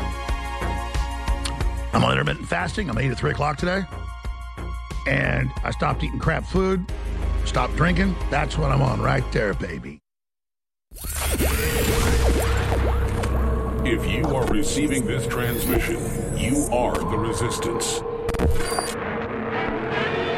I'm on intermittent fasting. I'm eating at three o'clock today. And I stopped eating crap food, stopped drinking. That's what I'm on right there, baby. If you are receiving this transmission, you are the resistance.